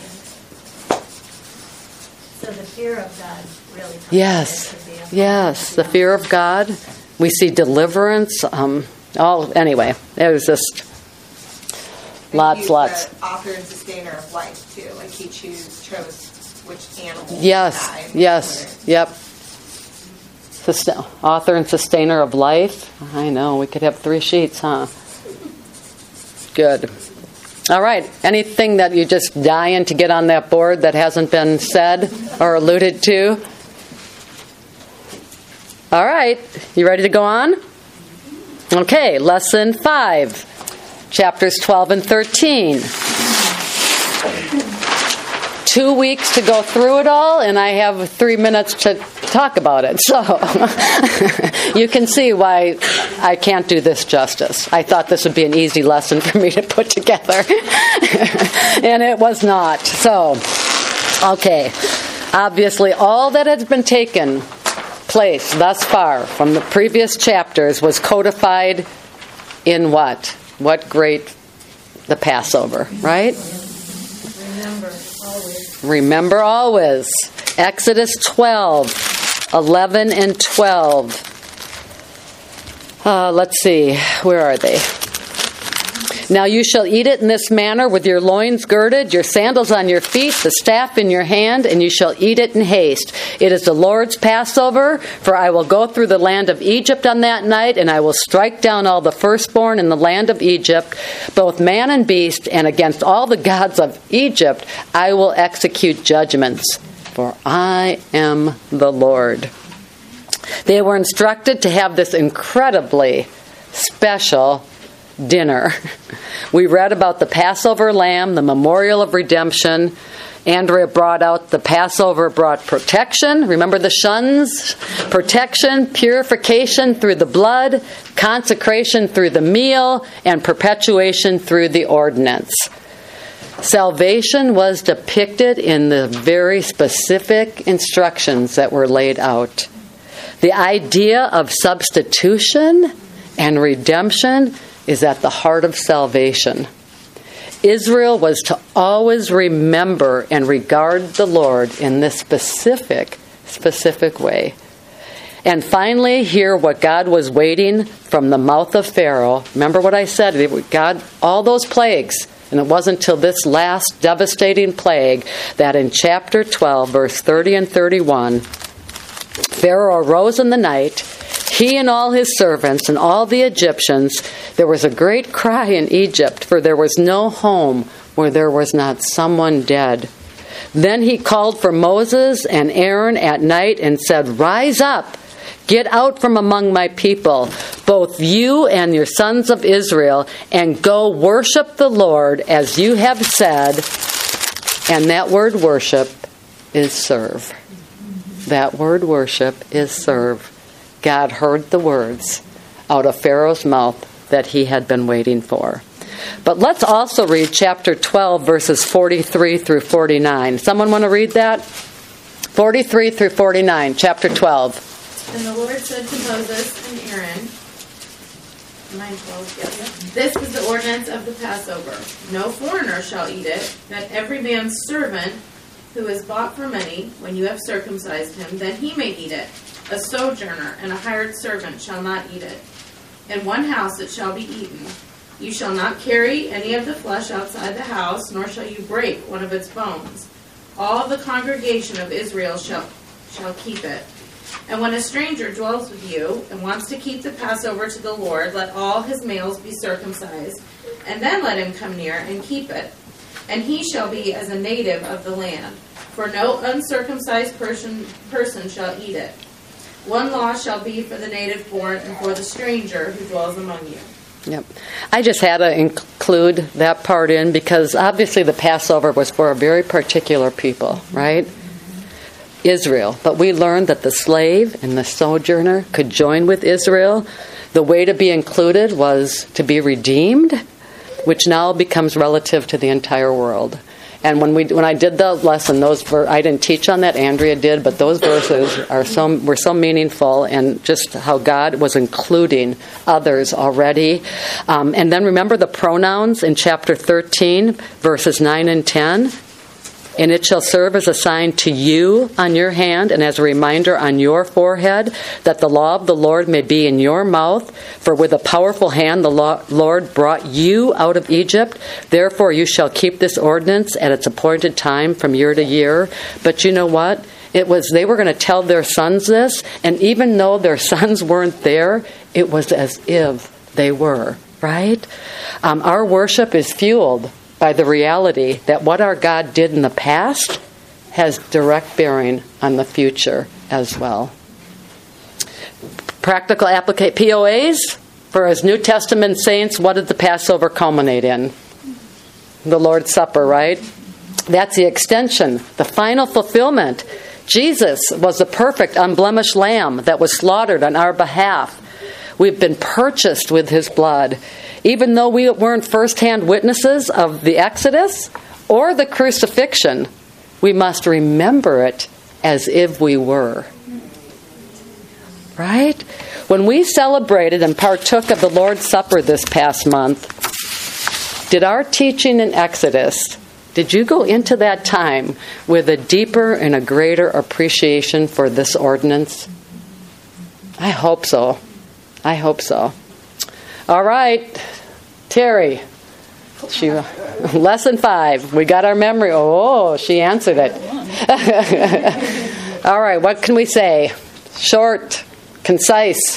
So the fear of God really. Yes, the fear of God. We see deliverance. Anyway, it was just lots. The author and sustainer of life too. Like he chose which animal. Yes. Yep. Author and sustainer of life. I know, we could have 3 sheets, huh? Good. All right. Anything that you just dying to get on that board that hasn't been said or alluded to? All right. You ready to go on? Okay, lesson 5, chapters 12 and 13. 2 weeks to go through it all, and I have 3 minutes to talk about it. So you can see why I can't do this justice. I thought this would be an easy lesson for me to put together, and it was not. So, okay, obviously all that has been taken place thus far from the previous chapters was codified in what? What great? The Passover, right? Remember always. Exodus 12, 11 and 12. Let's see, where are they? Now you shall eat it in this manner, with your loins girded, your sandals on your feet, the staff in your hand, and you shall eat it in haste. It is the Lord's Passover, for I will go through the land of Egypt on that night, and I will strike down all the firstborn in the land of Egypt, both man and beast, and against all the gods of Egypt I will execute judgments, for I am the Lord. They were instructed to have this incredibly special dinner. We read about the Passover lamb, the memorial of redemption. Andrea brought out the Passover brought protection. Remember the shuns? Protection, purification through the blood, consecration through the meal, and perpetuation through the ordinance. Salvation was depicted in the very specific instructions that were laid out. The idea of substitution and redemption is at the heart of salvation. Israel was to always remember and regard the Lord in this specific way. And finally, hear what God was waiting from the mouth of Pharaoh. Remember what I said, God, all those plagues. And it wasn't until this last devastating plague that in chapter 12, verse 30 and 31, Pharaoh arose in the night, he and all his servants and all the Egyptians. There was a great cry in Egypt, for there was no home where there was not someone dead. Then he called for Moses and Aaron at night and said, "Rise up, get out from among my people, both you and your sons of Israel, and go worship the Lord as you have said." And that word worship is serve. That word worship is serve. God heard the words out of Pharaoh's mouth that he had been waiting for. But let's also read chapter 12, verses 43 through 49. Someone want to read that? 43 through 49, chapter 12. And the Lord said to Moses and Aaron, 9:12, yes. This is the ordinance of the Passover. No foreigner shall eat it, but every man's servant who is bought for money, when you have circumcised him, then he may eat it. A sojourner and a hired servant shall not eat it. In one house it shall be eaten. You shall not carry any of the flesh outside the house, nor shall you break one of its bones. All the congregation of Israel shall keep it. And when a stranger dwells with you and wants to keep the Passover to the Lord, let all his males be circumcised, and then let him come near and keep it. And he shall be as a native of the land, for no uncircumcised person shall eat it. One law shall be for the native born and for the stranger who dwells among you. Yep. I just had to include that part in because obviously the Passover was for a very particular people, right? Israel. But we learned that the slave and the sojourner could join with Israel. The way to be included was to be redeemed, which now becomes relative to the entire world. And when I did the lesson, I didn't teach on that. Andrea did, but those verses were so meaningful, and just how God was including others already. And then remember the pronouns in chapter 13, verses 9 and 10. And it shall serve as a sign to you on your hand and as a reminder on your forehead, that the law of the Lord may be in your mouth. For with a powerful hand the Lord brought you out of Egypt. Therefore you shall keep this ordinance at its appointed time from year to year. But you know what? They were going to tell their sons this, and even though their sons weren't there, it was as if they were, right? Our worship is fueled by the reality that what our God did in the past has direct bearing on the future as well. Practical POAs, For as New Testament saints, what did the Passover culminate in? The Lord's Supper, right? That's the extension, the final fulfillment. Jesus was the perfect, unblemished lamb that was slaughtered on our behalf. We've been purchased with his blood. Even though we weren't first-hand witnesses of the Exodus or the crucifixion, we must remember it as if we were. Right? When we celebrated and partook of the Lord's Supper this past month, did our teaching in Exodus, did you go into that time with a deeper and a greater appreciation for this ordinance? I hope so. I hope so. All right, Terry. Lesson 5. We got our memory. Oh, she answered it. All right, what can we say? Short, concise.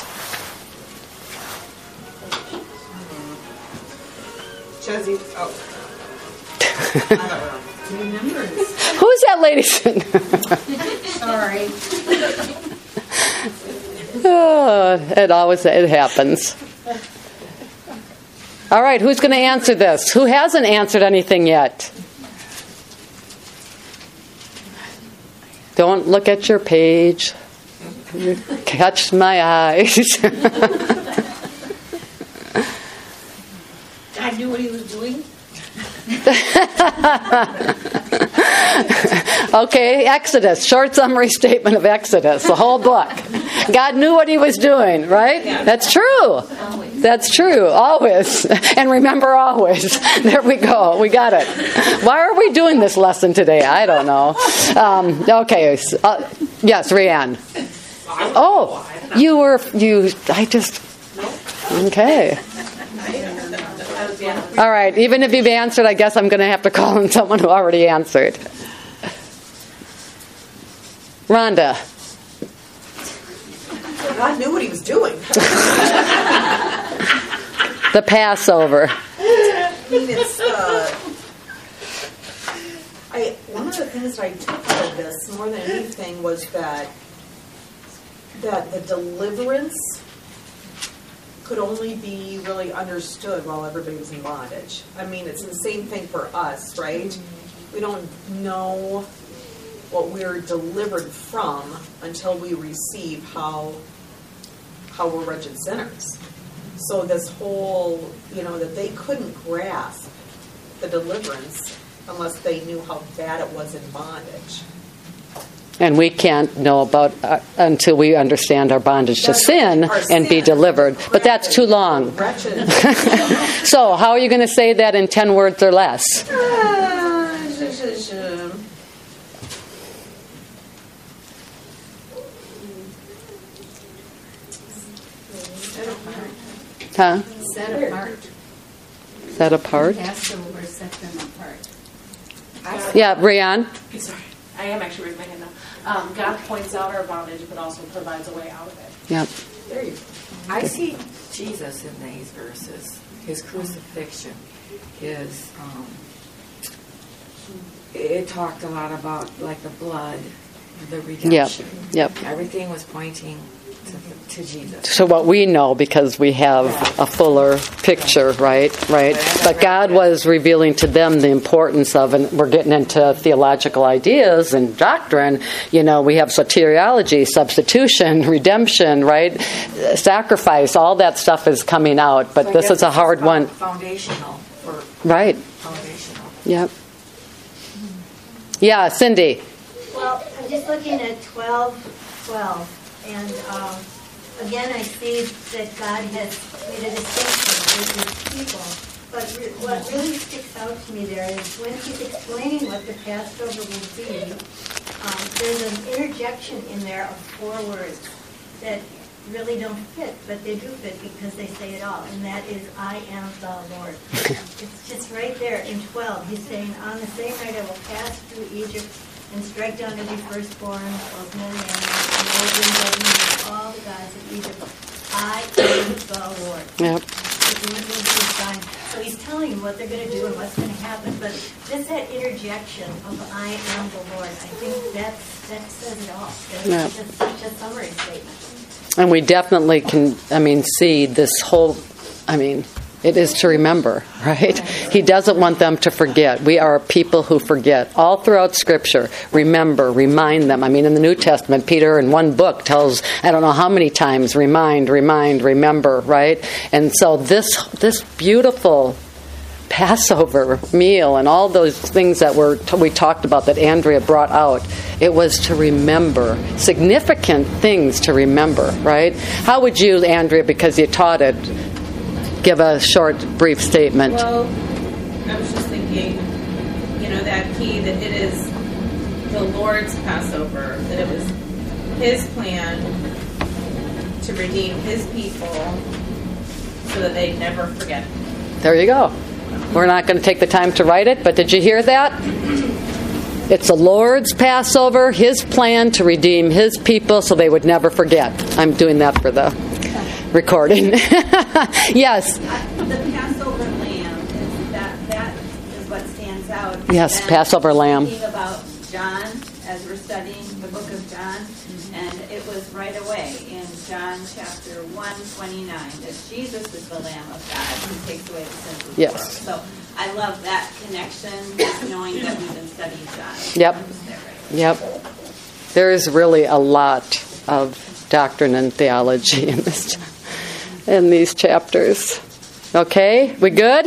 Chelsea. Oh. Who's that lady? Sorry. Oh, it happens. All right, who's going to answer this? Who hasn't answered anything yet? Don't look at your page. You catch my eyes. God knew what he was doing. Okay, Exodus. Short summary statement of Exodus. The whole book. God knew what he was doing, right? That's true. That's true. Always. And remember always. There we go. We got it. Why are we doing this lesson today? I don't know. Okay. Yes, Rianne. Oh, okay. All right. Even if you've answered, I guess I'm going to have to call on someone who already answered. Rhonda. God knew what he was doing. The Passover. I mean, it's, one of the things that I took out of this more than anything was that the deliverance could only be really understood while everybody was in bondage. I mean, it's the same thing for us, right? We don't know what we're delivered from until we receive how we're wretched sinners. So this whole, that they couldn't grasp the deliverance unless they knew how bad it was in bondage. And we can't know about until we understand our bondage to sin and be delivered. But that's too long. So how are you going to say that in 10 words or less? Huh? Set apart. Set apart? Passover set them apart. Yeah, Brianne? Sorry, I am actually raising my hand now. God points out our bondage, but also provides a way out of it. Yep. There you go. I see Jesus in these verses. His crucifixion, it talked a lot about like the blood, the redemption. Yep. Everything was pointing to Jesus. So what we know, because we have a fuller picture, right? But God was revealing to them the importance of, and we're getting into theological ideas and doctrine, we have soteriology, substitution, redemption, right? Sacrifice, all that stuff is coming out, but this is a hard one. Foundational. Right. Foundational. Yep. Yeah, Cindy. Well, I'm just looking at 12:12. And again, I see that God has made a distinction with his people. But what really sticks out to me there is when he's explaining what the Passover will be, there's an interjection in there of 4 words that really don't fit, but they do fit because they say it all. And that is, I am the Lord. It's just right there in 12. He's saying, on the same night I will pass through Egypt and strike down every firstborn, both men and animals, and all the gods of Egypt. I am the Lord. Yep. So he's telling you what they're going to do and what's going to happen. But just that interjection of I am the Lord, I think that says it all. That's just such a summary statement. And we definitely can, see this whole, it is to remember, right? He doesn't want them to forget. We are people who forget. All throughout Scripture, remember, remind them. In the New Testament, Peter in one book tells, I don't know how many times, remind, remember, right? And so this beautiful Passover meal and all those things that we talked about that Andrea brought out, it was to remember, significant things to remember, right? How would you, Andrea, because you taught it, give a short, brief statement? Well, I was just thinking, that key, that it is the Lord's Passover, that it was His plan to redeem His people so that they never forget. There you go. We're not going to take the time to write it, but did you hear that? It's the Lord's Passover, His plan to redeem His people so they would never forget. I'm doing that for the recording. Yes. The Passover lamb, that is what stands out. Yes, and Passover lamb. Thinking about John, as we're studying the book of John, and it was right away in John chapter 1:29 that Jesus is the Lamb of God who takes away the sins of the world. So I love that connection, just knowing that we've been studying John. Yep. There is really a lot of doctrine and theology in these chapters. Okay, we good?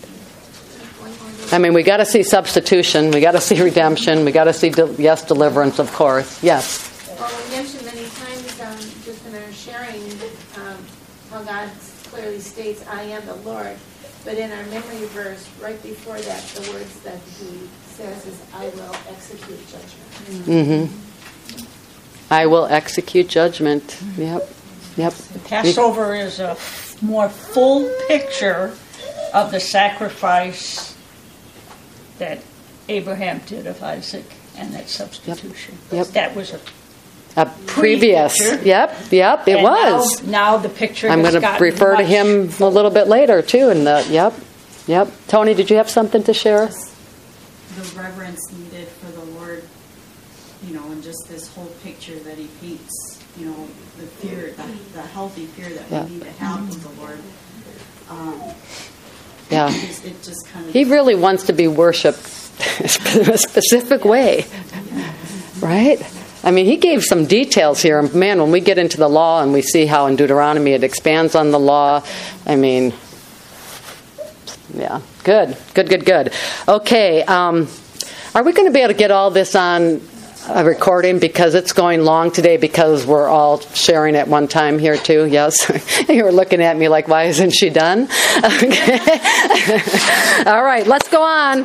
We got to see substitution, we got to see redemption, we got to see deliverance, of course. Yes. Well, we mentioned many times, just in our sharing, how God clearly states, "I am the Lord." But in our memory verse, right before that, the words that He says is, "I will execute judgment." Mm-hmm. I will execute judgment. Yep. The Passover is a more full picture of the sacrifice that Abraham did of Isaac and that substitution. Yep. That was a previous. Picture. Yep, it and was. Now the picture. I'm going to refer to him a little bit later too. Yep. Tony, did you have something to share? The reverence needed for the Lord, and just this whole picture that He paints. The fear, the healthy fear that we need to have of the Lord. It just kind of. He really wants to be worshipped in a specific way, right? He gave some details here. Man, when we get into the law and we see how in Deuteronomy it expands on the law, yeah, good. Okay, are we going to be able to get all this on a recording because it's going long today because we're all sharing at one time here too? Yes. You were looking at me like, why isn't she done? Okay. All right, let's go on.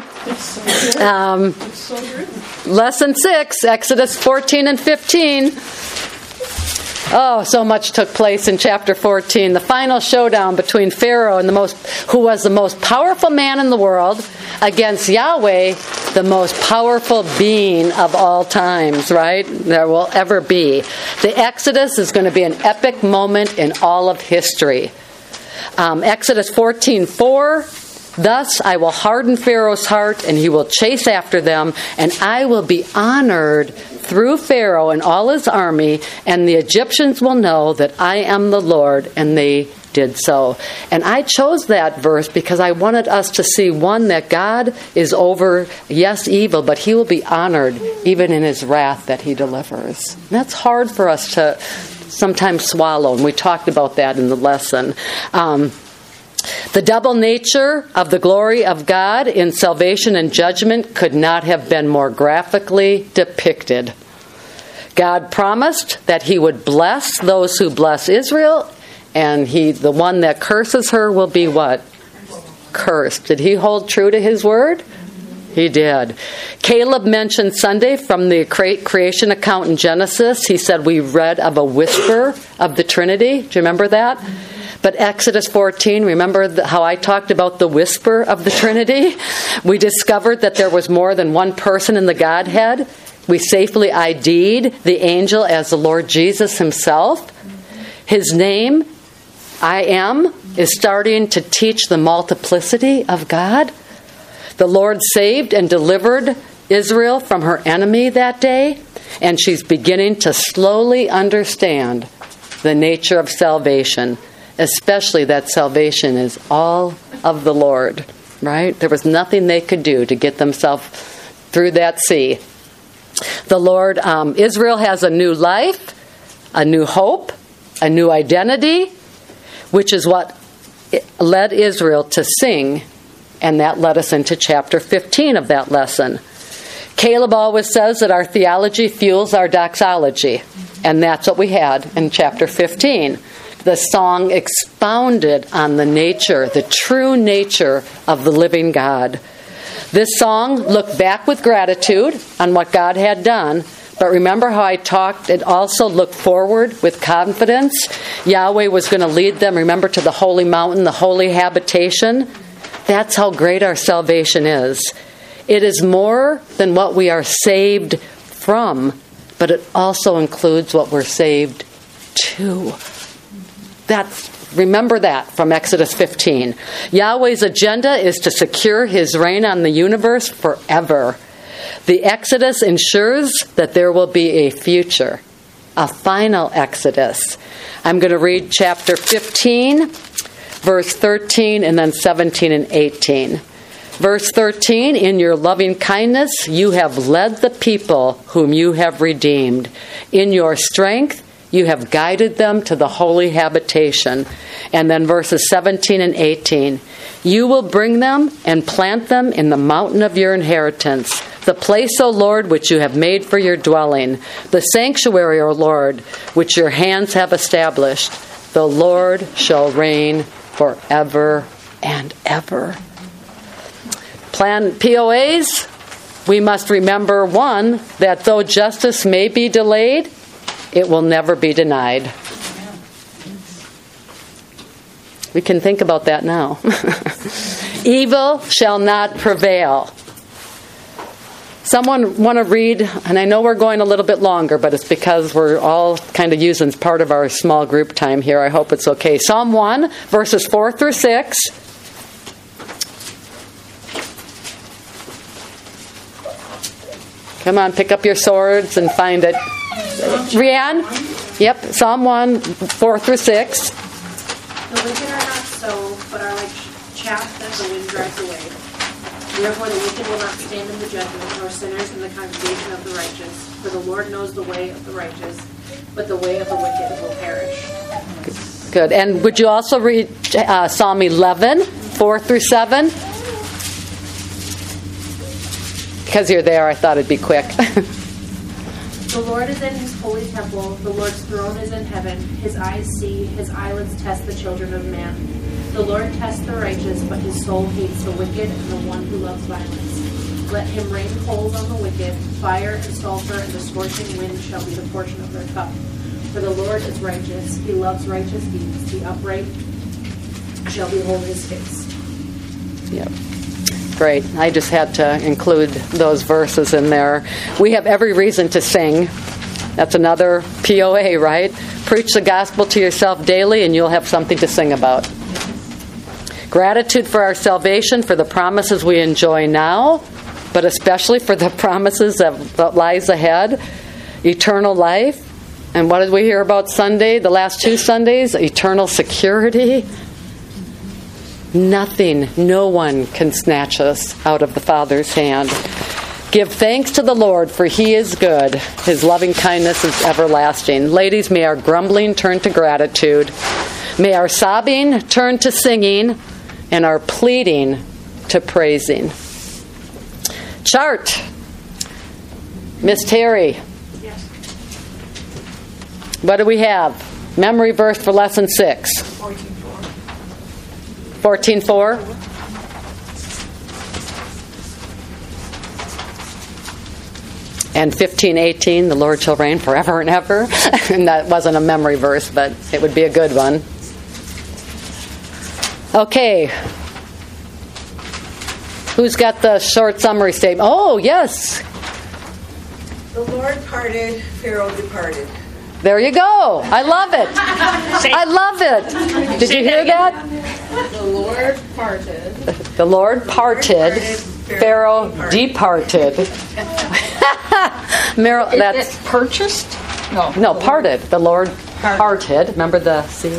Lesson 6, Exodus 14 and 15. Oh, so much took place in chapter 14. The final showdown between Pharaoh and who was the most powerful man in the world, against Yahweh, the most powerful being of all times, right? There will ever be. The Exodus is going to be an epic moment in all of history. Exodus 14:4. Thus I will harden Pharaoh's heart, and he will chase after them, and I will be honored through Pharaoh and all his army, and the Egyptians will know that I am the Lord, and they did so. And I chose that verse because I wanted us to see, one, that God is over, yes, evil, but He will be honored even in His wrath that He delivers. And that's hard for us to sometimes swallow, and we talked about that in the lesson. The double nature of the glory of God in salvation and judgment could not have been more graphically depicted. God promised that He would bless those who bless Israel, and the one that curses her will be what? Cursed. Did He hold true to His word? He did. Caleb mentioned Sunday from the creation account in Genesis. He said we read of a whisper of the Trinity. Do you remember that? But Exodus 14, remember how I talked about the whisper of the Trinity? We discovered that there was more than one person in the Godhead. We safely ID'd the angel as the Lord Jesus Himself. His name, I Am, is starting to teach the multiplicity of God. The Lord saved and delivered Israel from her enemy that day, and she's beginning to slowly understand the nature of salvation, especially that salvation is all of the Lord, right? There was nothing they could do to get themselves through that sea. The Lord, Israel has a new life, a new hope, a new identity, which is what led Israel to sing, and that led us into chapter 15 of that lesson. Caleb always says that our theology fuels our doxology, and that's what we had in chapter 15. The song expounded on the nature, the true nature of the living God. This song looked back with gratitude on what God had done, but remember how I talked, it also looked forward with confidence. Yahweh was going to lead them, remember, to the holy mountain, the holy habitation. That's how great our salvation is. It is more than what we are saved from, but it also includes what we're saved to. Remember that from Exodus 15. Yahweh's agenda is to secure his reign on the universe forever. The Exodus ensures that there will be a future, a final Exodus. I'm going to read chapter 15, verse 13, and then 17 and 18. Verse 13, in your loving kindness you have led the people whom you have redeemed. In your strength you have guided them to the holy habitation. And then verses 17 and 18. You will bring them and plant them in the mountain of your inheritance, the place, O Lord, which you have made for your dwelling, the sanctuary, O Lord, which your hands have established. The Lord shall reign forever and ever. Plan POAs, we must remember, one, that though justice may be delayed, it will never be denied. We can think about that now. Evil shall not prevail. Someone want to read, and I know we're going a little bit longer, but it's because we're all kind of using part of our small group time here. I hope it's okay. Psalm 1, verses 4 through 6. Come on, pick up your swords and find it. Rianne? Yep, Psalm 1, 4 through 6. The wicked are not so, but are like chaff that the wind drives away. Therefore the wicked will not stand in the judgment, nor sinners in the congregation of the righteous. For the Lord knows the way of the righteous, but the way of the wicked will perish. Good. And would you also read Psalm 11, 4 through 7? Because you're there, I thought it'd be quick. The Lord is in his holy temple. The Lord's throne is in heaven. His eyes see, his eyelids test the children of man. The Lord tests the righteous, but his soul hates the wicked and the one who loves violence. Let him rain coals on the wicked. Fire and sulfur and the scorching wind shall be the portion of their cup. For the Lord is righteous. He loves righteous deeds. The upright shall behold his face. Yep. Great. I just had to include those verses in there. We have every reason to sing. That's another POA, right? Preach the gospel to yourself daily and you'll have something to sing about. Gratitude for our salvation, for the promises we enjoy now, but especially for the promises that lies ahead. Eternal life. And what did we hear about Sunday, the last 2 Sundays? Eternal security. Nothing, no one can snatch us out of the Father's hand. Give thanks to the Lord, for he is good. His loving kindness is everlasting. Ladies, may our grumbling turn to gratitude. May our sobbing turn to singing, and our pleading to praising. Chart. Miss Terry. Yes. What do we have? Memory verse for lesson 6. 14:4. And 15:18, the Lord shall reign forever and ever. And that wasn't a memory verse, but it would be a good one. Okay. Who's got the short summary statement? Oh, yes. The Lord parted, Pharaoh departed. There you go. I love it. I love it. Did you hear that? The Lord parted. The Lord parted. Pharaoh departed. Meryl, that's purchased? no, parted. The Lord parted. Remember the sea?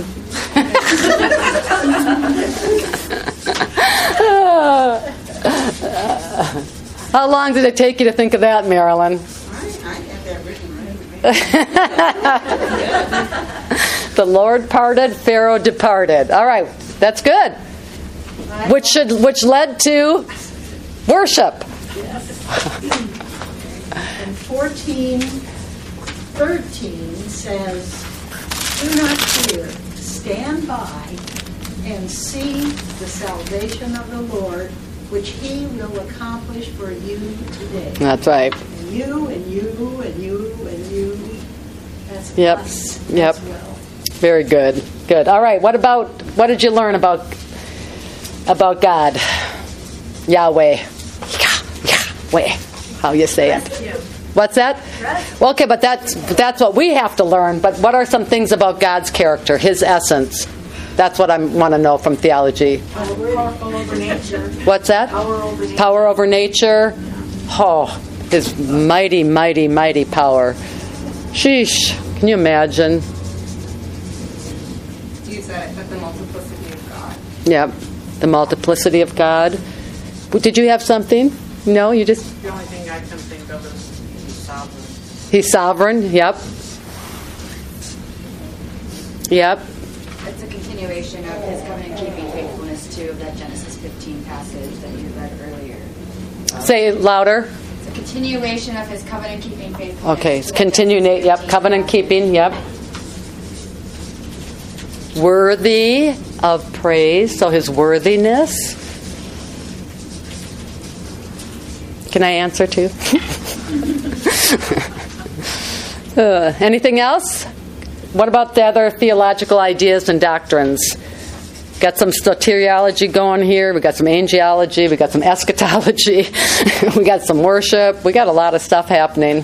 How long did it take you to think of that, Marilyn? I have that written right. The Lord parted, Pharaoh departed. All right, that's good. Which led to worship. And 14:13 says, "Do not fear, stand by and see the salvation of the Lord, which He will accomplish for you today." That's right. And you and you and you and you. That's Yep. us Yep. as well. Very good. Good. All right. What did you learn about God? Yahweh. Yahweh. How you say it? What's that? Well, okay, but that's what we have to learn. But what are some things about God's character, His essence? That's what I want to know from theology. Powerful over nature. What's that? Power over nature. Power over nature. Oh, His mighty, mighty, mighty power. Sheesh. Can you imagine? You said it, but the multiplicity of God. Yep. The multiplicity of God. Did you have something? No, you just... The only thing I can think of is He's sovereign. He's sovereign. Yep. Yep. It's a continuation of His covenant-keeping faithfulness too, of that Genesis 15 passage that you read earlier. Say it louder. It's a continuation of His covenant-keeping faithfulness. Okay. Continue, Nate. Yep. Covenant keeping. Yep. Worthy of praise. So His worthiness. Can I answer too? Anything else? What about the other theological ideas and doctrines? Got some soteriology going here. We got some angelology. We got some eschatology. We got some worship. We got a lot of stuff happening.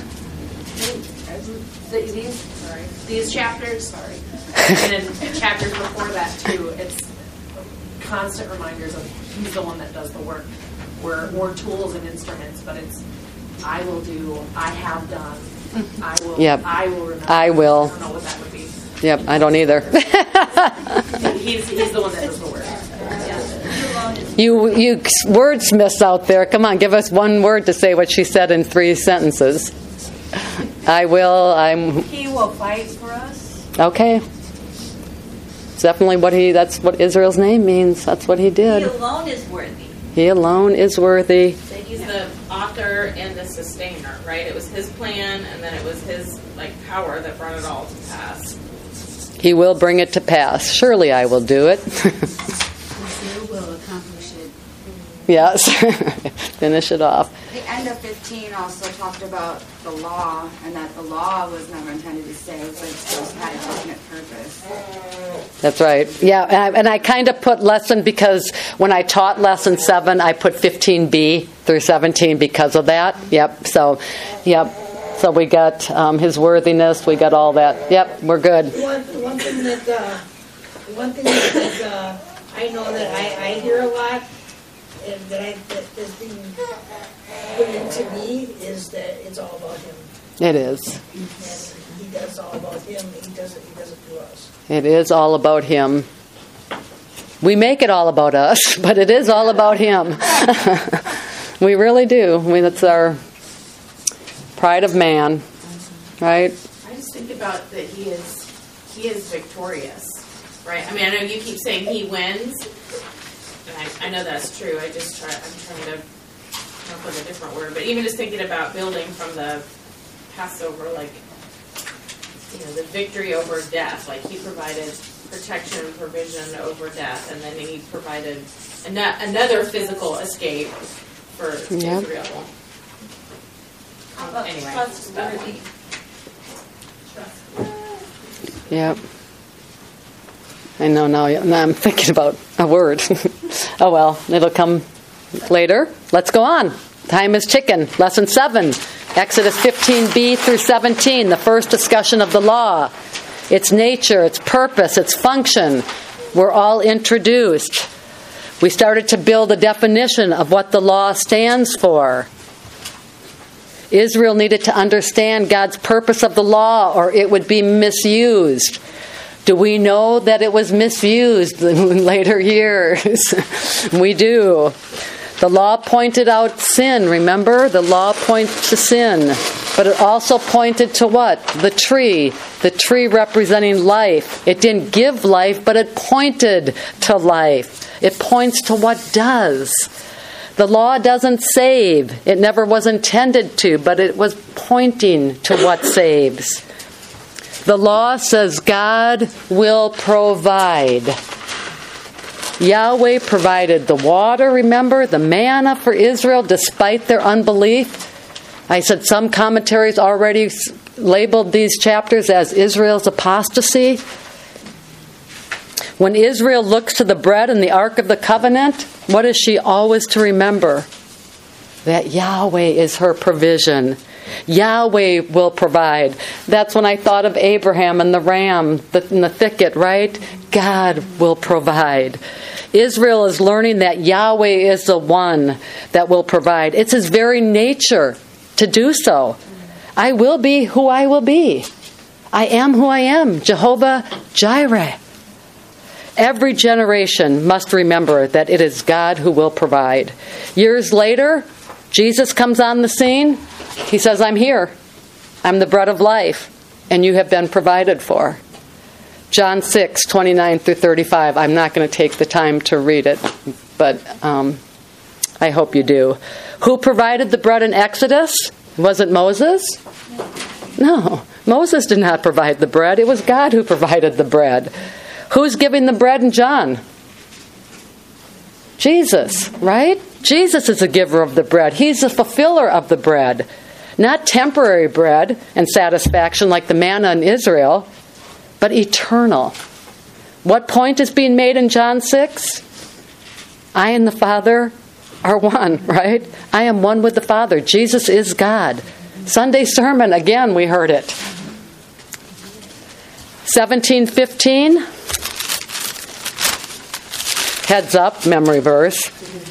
These chapters, and then chapters before that too, it's constant reminders of He's the one that does the work. We're tools and instruments, but it's I will do, I have done, I will, Yep. I will remember. I will. I don't know what that would be. Yep, I don't either. He's the one that does the work. You wordsmiths out there, come on, give us one word to say what she said in 3 sentences. I will, He will fight for us. Okay. It's definitely that's what Israel's name means. That's what He did. He alone is worthy. He alone is worthy. So He's the author and the sustainer, right? It was His plan, and then it was His power that brought it all to pass. He will bring it to pass. Surely I will do it. He will accomplish it. Yes. Finish it off. The end of 15 also talked about the law, and that the law was never intended to save, but it still had a definite purpose. That's right. Yeah, and I kind of put lesson because when I taught lesson 7, I put 15b through 17 because of that. Yep. So, yep. So we got His worthiness. We got all that. Yep. We're good. One thing that I know that I hear a lot, and that is being put into me, is that it's all about Him. It is. And He does all about Him. He doesn't do us. It is all about Him. We make it all about us, but it is all about Him. We really do. That's our pride of man, right? I just think about that He is victorious, right? I mean, I know you keep saying He wins, and I know that's true. I'm trying to come up with a different word, but even just thinking about building from the Passover, the victory over death, He provided protection and provision over death, and then He provided another physical escape for Israel. Anyway, Trustworthy. Yep. I know now I'm thinking about a word. Oh well, it'll come later. Let's go on. Time is ticking. Lesson 7, Exodus 15b through 17, the first discussion of the law. Its nature, its purpose, its function were all introduced. We started to build a definition of what the law stands for. Israel needed to understand God's purpose of the law, or it would be misused. Do we know that it was misused in later years? We do. The law pointed out sin, remember? The law points to sin. But it also pointed to what? The tree representing life. It didn't give life, but it pointed to life. It points to what does. The law doesn't save. It never was intended to, but it was pointing to what saves. The law says God will provide. Yahweh provided the water, remember, the manna for Israel despite their unbelief. I said some commentaries already labeled these chapters as Israel's apostasy. When Israel looks to the bread and the Ark of the Covenant, what is she always to remember? That Yahweh is her provision. Yahweh will provide. That's when I thought of Abraham and the ram in the thicket, right? God will provide. Israel is learning that Yahweh is the one that will provide. It's his very nature to do so. I will be who I will be. I am who I am. Jehovah Jireh. Every generation must remember that it is God who will provide. Years later, Jesus comes on the scene. He says, I'm here. I'm the bread of life, and you have been provided for. John 6, 29 through 35. I'm not going to take the time to read it, but I hope you do. Who provided the bread in Exodus? Was it Moses? No. Moses did not provide the bread. It was God who provided the bread. Who's giving the bread in John? Jesus, right? Jesus is the giver of the bread. He's the fulfiller of the bread. Not temporary bread and satisfaction like the manna in Israel, but eternal. What point is being made in John 6? I and the Father are one, right? I am one with the Father. Jesus is God. Sunday sermon, again, we heard it. 17:15. Heads up, memory verse.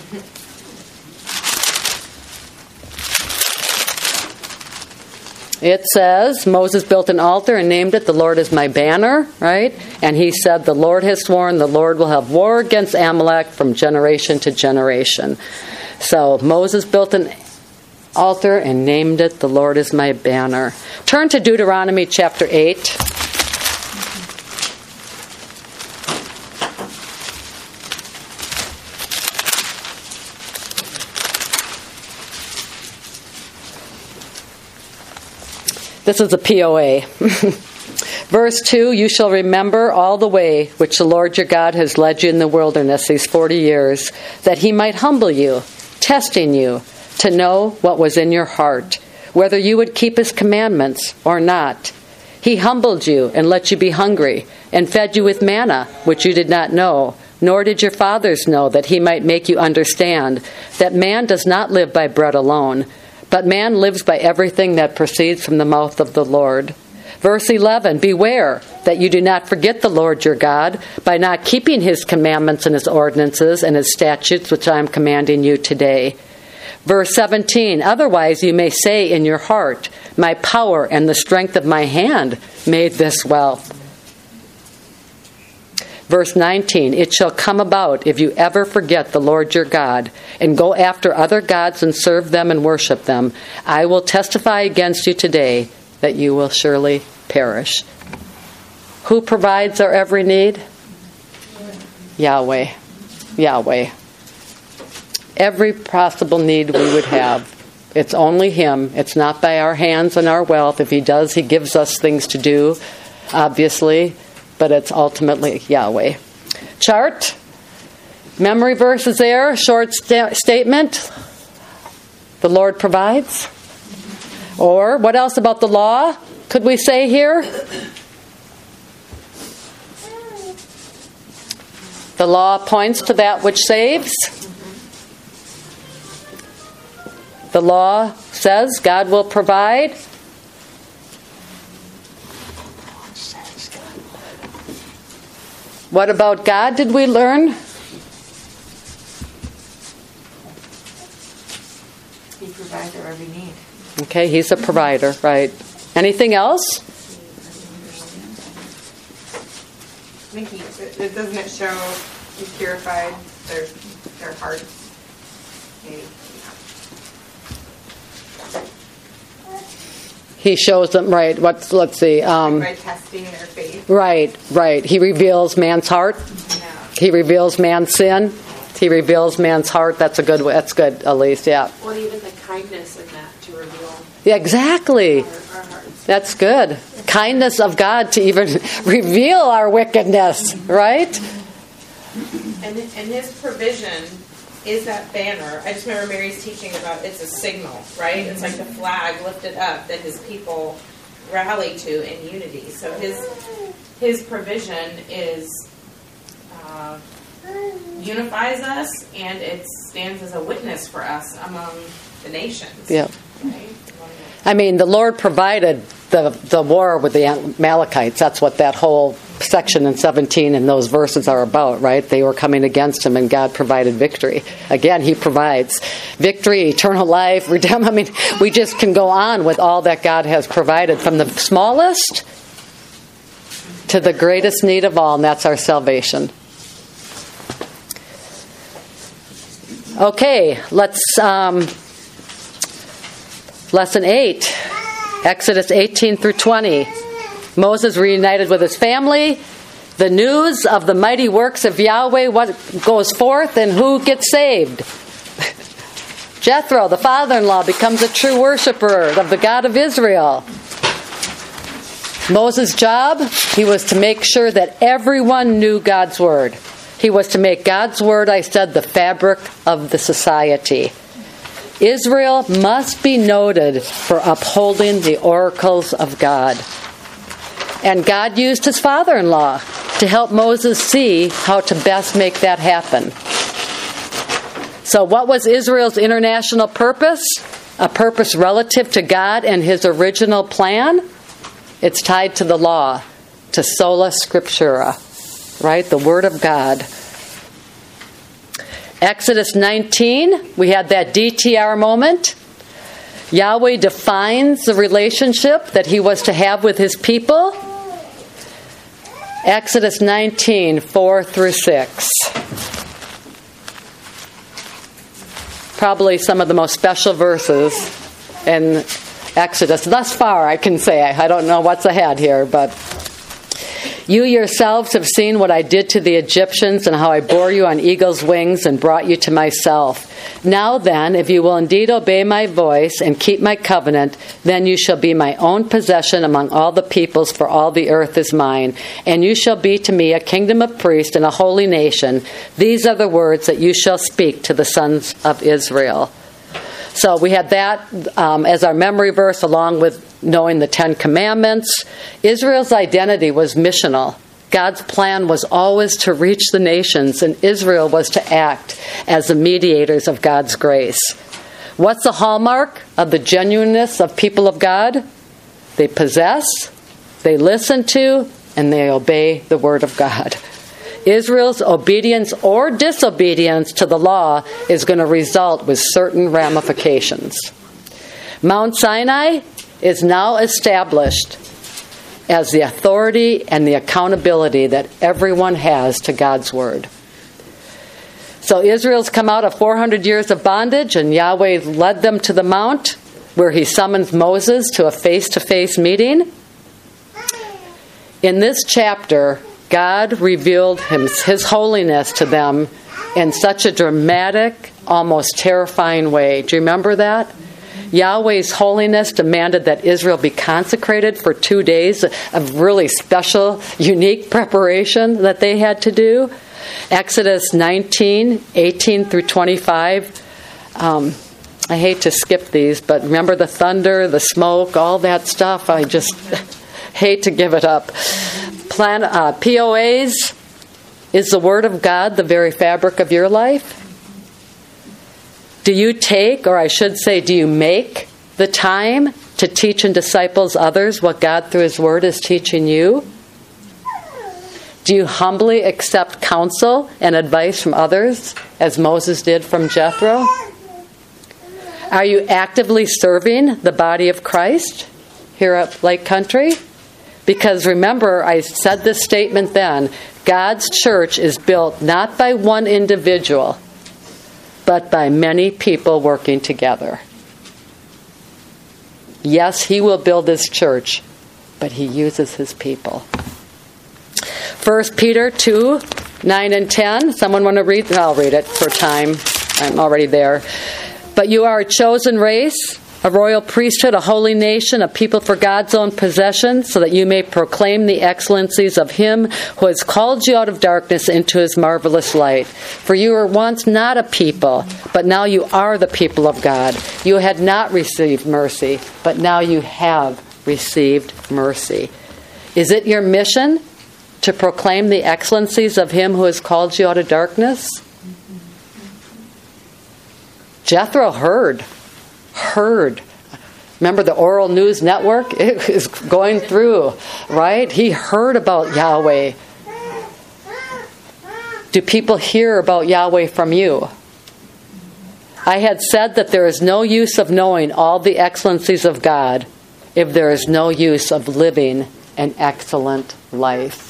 It says, Moses built an altar and named it, the Lord is my banner, right? And he said, the Lord has sworn, the Lord will have war against Amalek from generation to generation. So Moses built an altar and named it, the Lord is my banner. Turn to Deuteronomy chapter 8. This is a POA. Verse 2, you shall remember all the way which the Lord your God has led you in the wilderness these 40 years, that he might humble you, testing you, to know what was in your heart, whether you would keep his commandments or not. He humbled you and let you be hungry, and fed you with manna, which you did not know, nor did your fathers know, that he might make you understand that man does not live by bread alone, but man lives by everything that proceeds from the mouth of the Lord. Verse 11, beware that you do not forget the Lord your God by not keeping his commandments and his ordinances and his statutes, which I am commanding you today. Verse 17, otherwise you may say in your heart, my power and the strength of my hand made this wealth. Verse 19, it shall come about if you ever forget the Lord your God and go after other gods and serve them and worship them, I will testify against you today that you will surely perish. Who provides our every need? Yahweh. Yahweh. Every possible need we would have. It's only him. It's not by our hands and our wealth. If he does, he gives us things to do, obviously. But it's ultimately Yahweh. Chart. Memory verse is there. Short statement. The Lord provides. Or what else about the law could we say here? The law points to that which saves. The law says God will provide. What about God did we learn? He provides our every need. Okay, he's a provider, right? Anything else? I think it doesn't it show he purified their hearts? Maybe. He shows them, right, let's see. By testing their faith. Right. He reveals man's heart. Yeah. He reveals man's sin. He reveals man's heart. That's good, Elise, yeah. Well, even the kindness in that to reveal. Yeah, exactly. Our hearts. That's good. Kindness of God to even reveal our wickedness, right? And his provision is that banner. I just remember Mary's teaching about it's a signal, right? It's like the flag lifted up that his people rally to in unity. So his provision is unifies us, and it stands as a witness for us among the nations. Yeah. Right? I mean, the Lord provided the war with the Amalekites. That's what that whole section in 17 and those verses are about, right? They were coming against him, and God provided victory. Again, he provides victory, eternal life, redemption. I mean, we just can go on with all that God has provided, from the smallest to the greatest need of all, and that's our salvation. Okay, let's... Lesson 8, Exodus 18 through 20. Moses reunited with his family. The news of the mighty works of Yahweh, what goes forth, and who gets saved? Jethro, the father-in-law, becomes a true worshiper of the God of Israel. Moses' job, he was to make sure that everyone knew God's word. He was to make God's word, I said, the fabric of the society. Israel must be noted for upholding the oracles of God. And God used his father-in-law to help Moses see how to best make that happen. So what was Israel's international purpose? A purpose relative to God and his original plan? It's tied to the law, to sola scriptura, right? The Word of God. Exodus 19, we had that DTR moment. Yahweh defines the relationship that he was to have with his people. Exodus 19, 4 through 6. Probably some of the most special verses in Exodus. Thus far, I can say. I don't know what's ahead here, but... You yourselves have seen what I did to the Egyptians and how I bore you on eagle's wings and brought you to myself. Now then, if you will indeed obey my voice and keep my covenant, then you shall be my own possession among all the peoples, for all the earth is mine. And you shall be to me a kingdom of priests and a holy nation. These are the words that you shall speak to the sons of Israel. So we had that as our memory verse, along with knowing the Ten Commandments. Israel's identity was missional. God's plan was always to reach the nations, and Israel was to act as the mediators of God's grace. What's the hallmark of the genuineness of people of God? They possess, they listen to, and they obey the Word of God. Israel's obedience or disobedience to the law is going to result with certain ramifications. Mount Sinai is now established as the authority and the accountability that everyone has to God's word. So Israel's come out of 400 years of bondage, and Yahweh led them to the mount where he summons Moses to a face-to-face meeting. In this chapter, God revealed his holiness to them in such a dramatic, almost terrifying way. Do you remember that? Yahweh's holiness demanded that Israel be consecrated for 2 days of really special, unique preparation that they had to do. Exodus 19, 18 through 25. I hate to skip these, but remember the thunder, the smoke, all that stuff. I just hate to give it up. POAs, is the Word of God the very fabric of your life? Do you take, or I should say, do you make the time to teach and disciple others what God through His Word is teaching you? Do you humbly accept counsel and advice from others, as Moses did from Jethro? Are you actively serving the body of Christ here at Lake Country? Because remember, I said this statement then, God's church is built not by one individual, but by many people working together. Yes, He will build His church, but He uses His people. 1 Peter 2, 9 and 10. Someone want to read? I'll read it for time. I'm already there. But you are a chosen race, a royal priesthood, a holy nation, a people for God's own possession, so that you may proclaim the excellencies of Him who has called you out of darkness into His marvelous light. For you were once not a people, but now you are the people of God. You had not received mercy, but now you have received mercy. Is it your mission to proclaim the excellencies of Him who has called you out of darkness? Jethro heard. Remember the Oral News Network? It is going through, right? He heard about Yahweh. Do people hear about Yahweh from you? I had said that there is no use of knowing all the excellencies of God if there is no use of living an excellent life.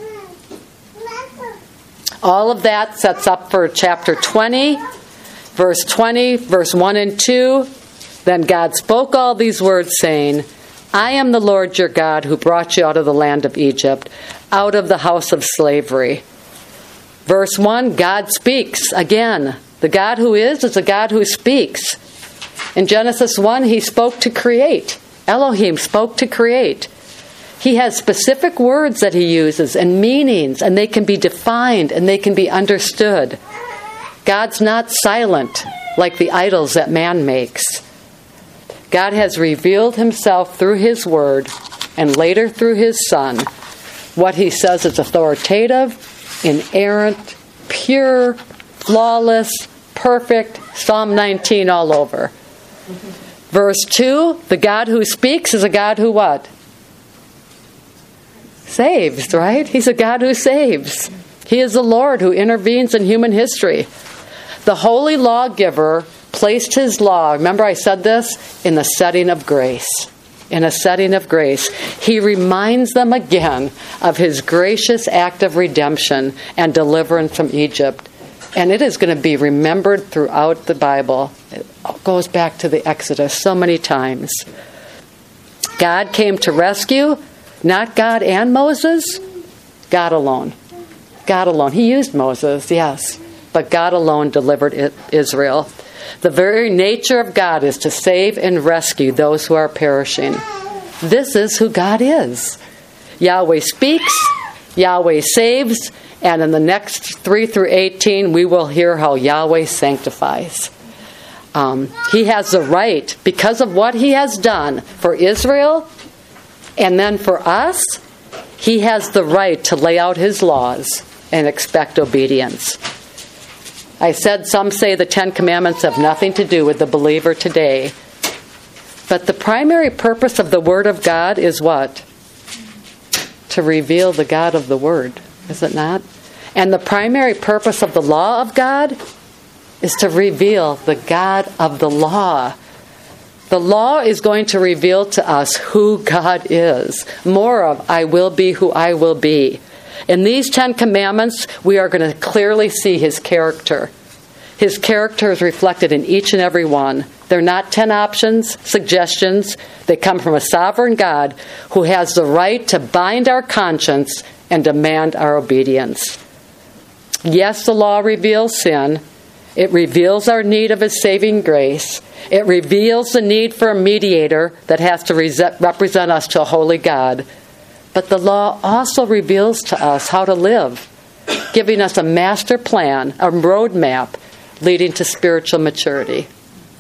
All of that sets up for chapter 20, verse 20, verse 1 and 2. Then God spoke all these words, saying, I am the Lord your God who brought you out of the land of Egypt, out of the house of slavery. Verse 1, God speaks. Again, the God who is a God who speaks. In Genesis 1, He spoke to create. Elohim spoke to create. He has specific words that He uses and meanings, and they can be defined and they can be understood. God's not silent like the idols that man makes. God has revealed Himself through His Word and later through His Son. What He says is authoritative, inerrant, pure, flawless, perfect. Psalm 19 all over. Verse 2, the God who speaks is a God who what? Saves, right? He's a God who saves. He is the Lord who intervenes in human history. The holy lawgiver placed His law, remember I said this, in the setting of grace. In a setting of grace. He reminds them again of His gracious act of redemption and deliverance from Egypt. And it is going to be remembered throughout the Bible. It goes back to the Exodus so many times. God came to rescue, not God and Moses, God alone. God alone. He used Moses, yes, but God alone delivered Israel. The very nature of God is to save and rescue those who are perishing. This is who God is. Yahweh speaks, Yahweh saves, and in the next 3 through 18, we will hear how Yahweh sanctifies. He has the right, because of what He has done for Israel, and then for us, He has the right to lay out His laws and expect obedience. I said some say the 10 Commandments have nothing to do with the believer today. But the primary purpose of the Word of God is what? To reveal the God of the Word, is it not? And the primary purpose of the law of God is to reveal the God of the law. The law is going to reveal to us who God is. More of, I will be who I will be. In these 10 Commandments, we are going to clearly see His character. His character is reflected in each and every one. They're not 10 options, suggestions. They come from a sovereign God who has the right to bind our conscience and demand our obedience. Yes, the law reveals sin. It reveals our need of His saving grace. It reveals the need for a mediator that has to represent us to a holy God. But the law also reveals to us how to live, giving us a master plan, a roadmap leading to spiritual maturity.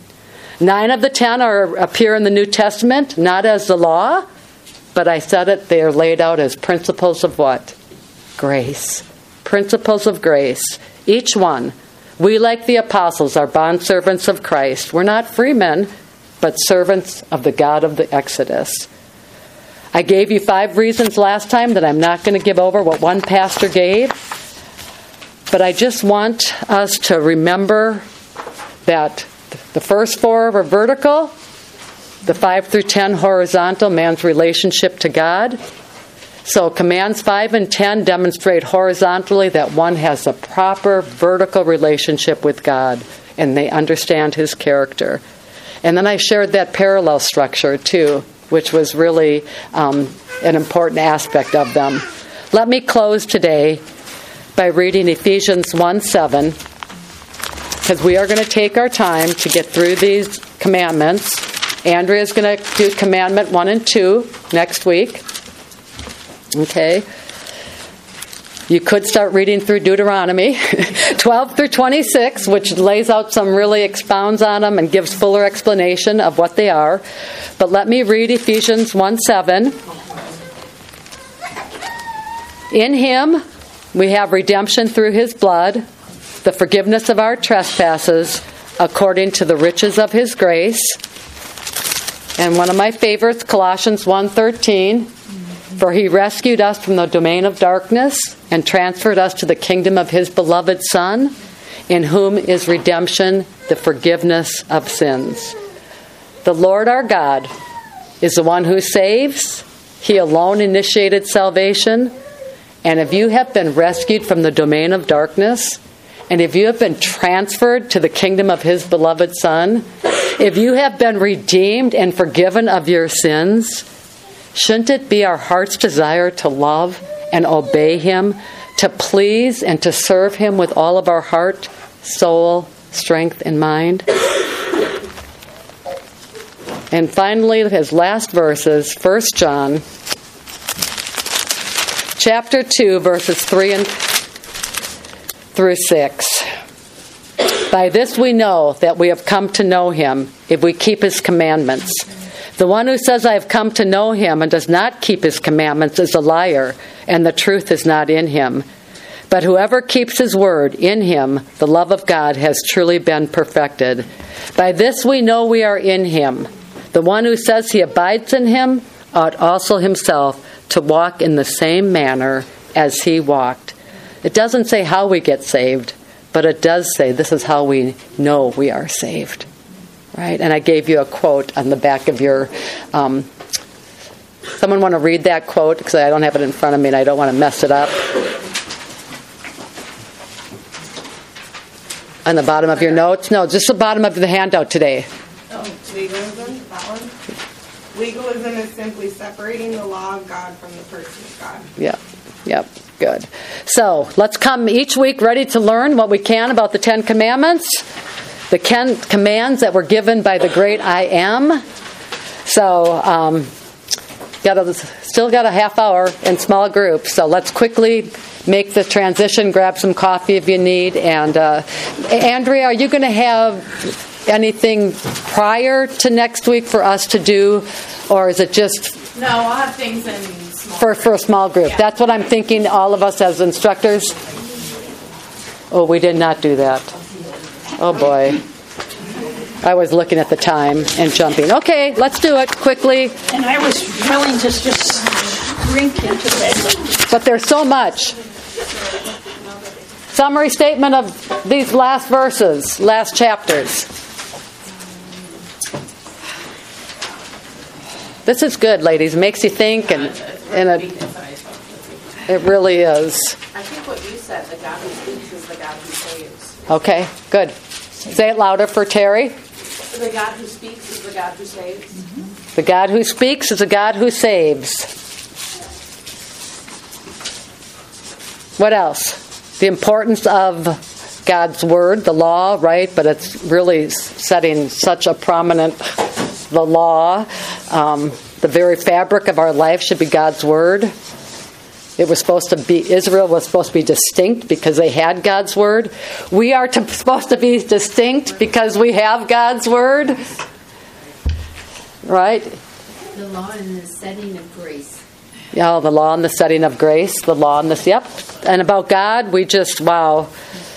9 of the 10 appear in the New Testament, not as the law, but I said it, they are laid out as principles of what? Grace. Principles of grace. Each one. We, like the apostles, are bondservants of Christ. We're not free men, but servants of the God of the Exodus. I gave you 5 reasons last time that I'm not going to give over what one pastor gave. But I just want us to remember that The first 4 were vertical. The 5 through 10 horizontal, man's relationship to God. So commands 5 and 10 demonstrate horizontally that one has a proper vertical relationship with God and they understand his character. And then I shared that parallel structure too, which was really an important aspect of them. Let me close today by reading Ephesians 1:7, because we are going to take our time to get through these commandments. Andrea's going to do commandment 1 and 2 next week. Okay. You could start reading through Deuteronomy 12 through 26, which lays out really expounds on them and gives fuller explanation of what they are. But let me read Ephesians 1:7. In him we have redemption through his blood, the forgiveness of our trespasses, according to the riches of his grace. And one of my favorites, Colossians 1:13. For he rescued us from the domain of darkness and transferred us to the kingdom of his beloved Son, in whom is redemption, the forgiveness of sins. The Lord our God is the one who saves. He alone initiated salvation. And if you have been rescued from the domain of darkness, and if you have been transferred to the kingdom of his beloved Son, if you have been redeemed and forgiven of your sins, shouldn't it be our heart's desire to love and obey him, to please and to serve him with all of our heart, soul, strength, and mind? And finally, his last verses, 1 John, chapter 2, verses 3 through 6. By this we know that we have come to know him, if we keep his commandments. The one who says, I have come to know him, and does not keep his commandments is a liar, and the truth is not in him. But whoever keeps his word, in him the love of God has truly been perfected. By this we know we are in him. The one who says he abides in him ought also himself to walk in the same manner as he walked. It doesn't say how we get saved, but it does say this is how we know we are saved. Right? And I gave you a quote on the back of your... someone want to read that quote? Because I don't have it in front of me and I don't want to mess it up. On the bottom of your notes? No, just the bottom of the handout today. Legalism, that one? Legalism is simply separating the law of God from the person of God. Yep, good. So, let's come each week ready to learn what we can about the 10 Commandments. The 10 commands that were given by the great I Am. So, still got a half hour in small groups. So let's quickly make the transition. Grab some coffee if you need. And Andrea, are you going to have anything prior to next week for us to do, or is it just? No, I'll have things in small for a small group. Yeah. That's what I'm thinking. All of us as instructors. Oh, we did not do that. Oh, boy. I was looking at the time and jumping. Okay, let's do it quickly. And I was willing to just drink into it. But there's so much. Summary statement of these last verses, last chapters. This is good, ladies. It makes you think, and it really is. I think what you said, the God who speaks is the God who saves. Okay, good. Say it louder for Terry. The God who speaks is the God who saves. Mm-hmm. The God who speaks is the God who saves. What else? The importance of God's Word, the law, right? But it's really setting such a prominent, the law. The very fabric of our life should be God's Word. It was supposed to be, Israel was supposed to be distinct because they had God's Word. We are supposed to be distinct because we have God's Word. Right? The law and the setting of grace. Yeah, the law and the setting of grace. The law and this, yep. And about God, we just, wow.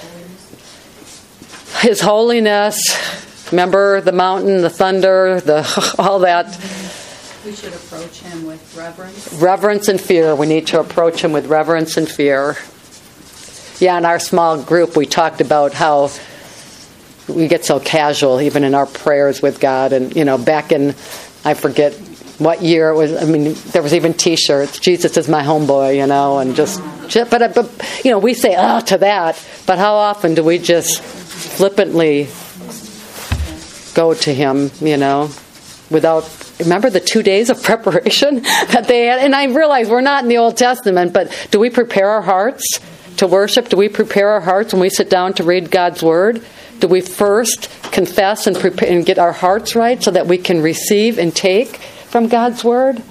His holiness. Remember the mountain, the thunder, all that. We should approach him with reverence. Reverence and fear. We need to approach him with reverence and fear. Yeah, in our small group, we talked about how we get so casual even in our prayers with God. And, back in, I forget what year it was. I mean, there was even T-shirts. Jesus is my homeboy, and but we say to that. But how often do we just flippantly go to Him, without? Remember the 2 days of preparation that they had? And I realize we're not in the Old Testament, but do we prepare our hearts to worship? Do we prepare our hearts when we sit down to read God's Word? Do we first confess and prepare and get our hearts right so that we can receive and take from God's Word?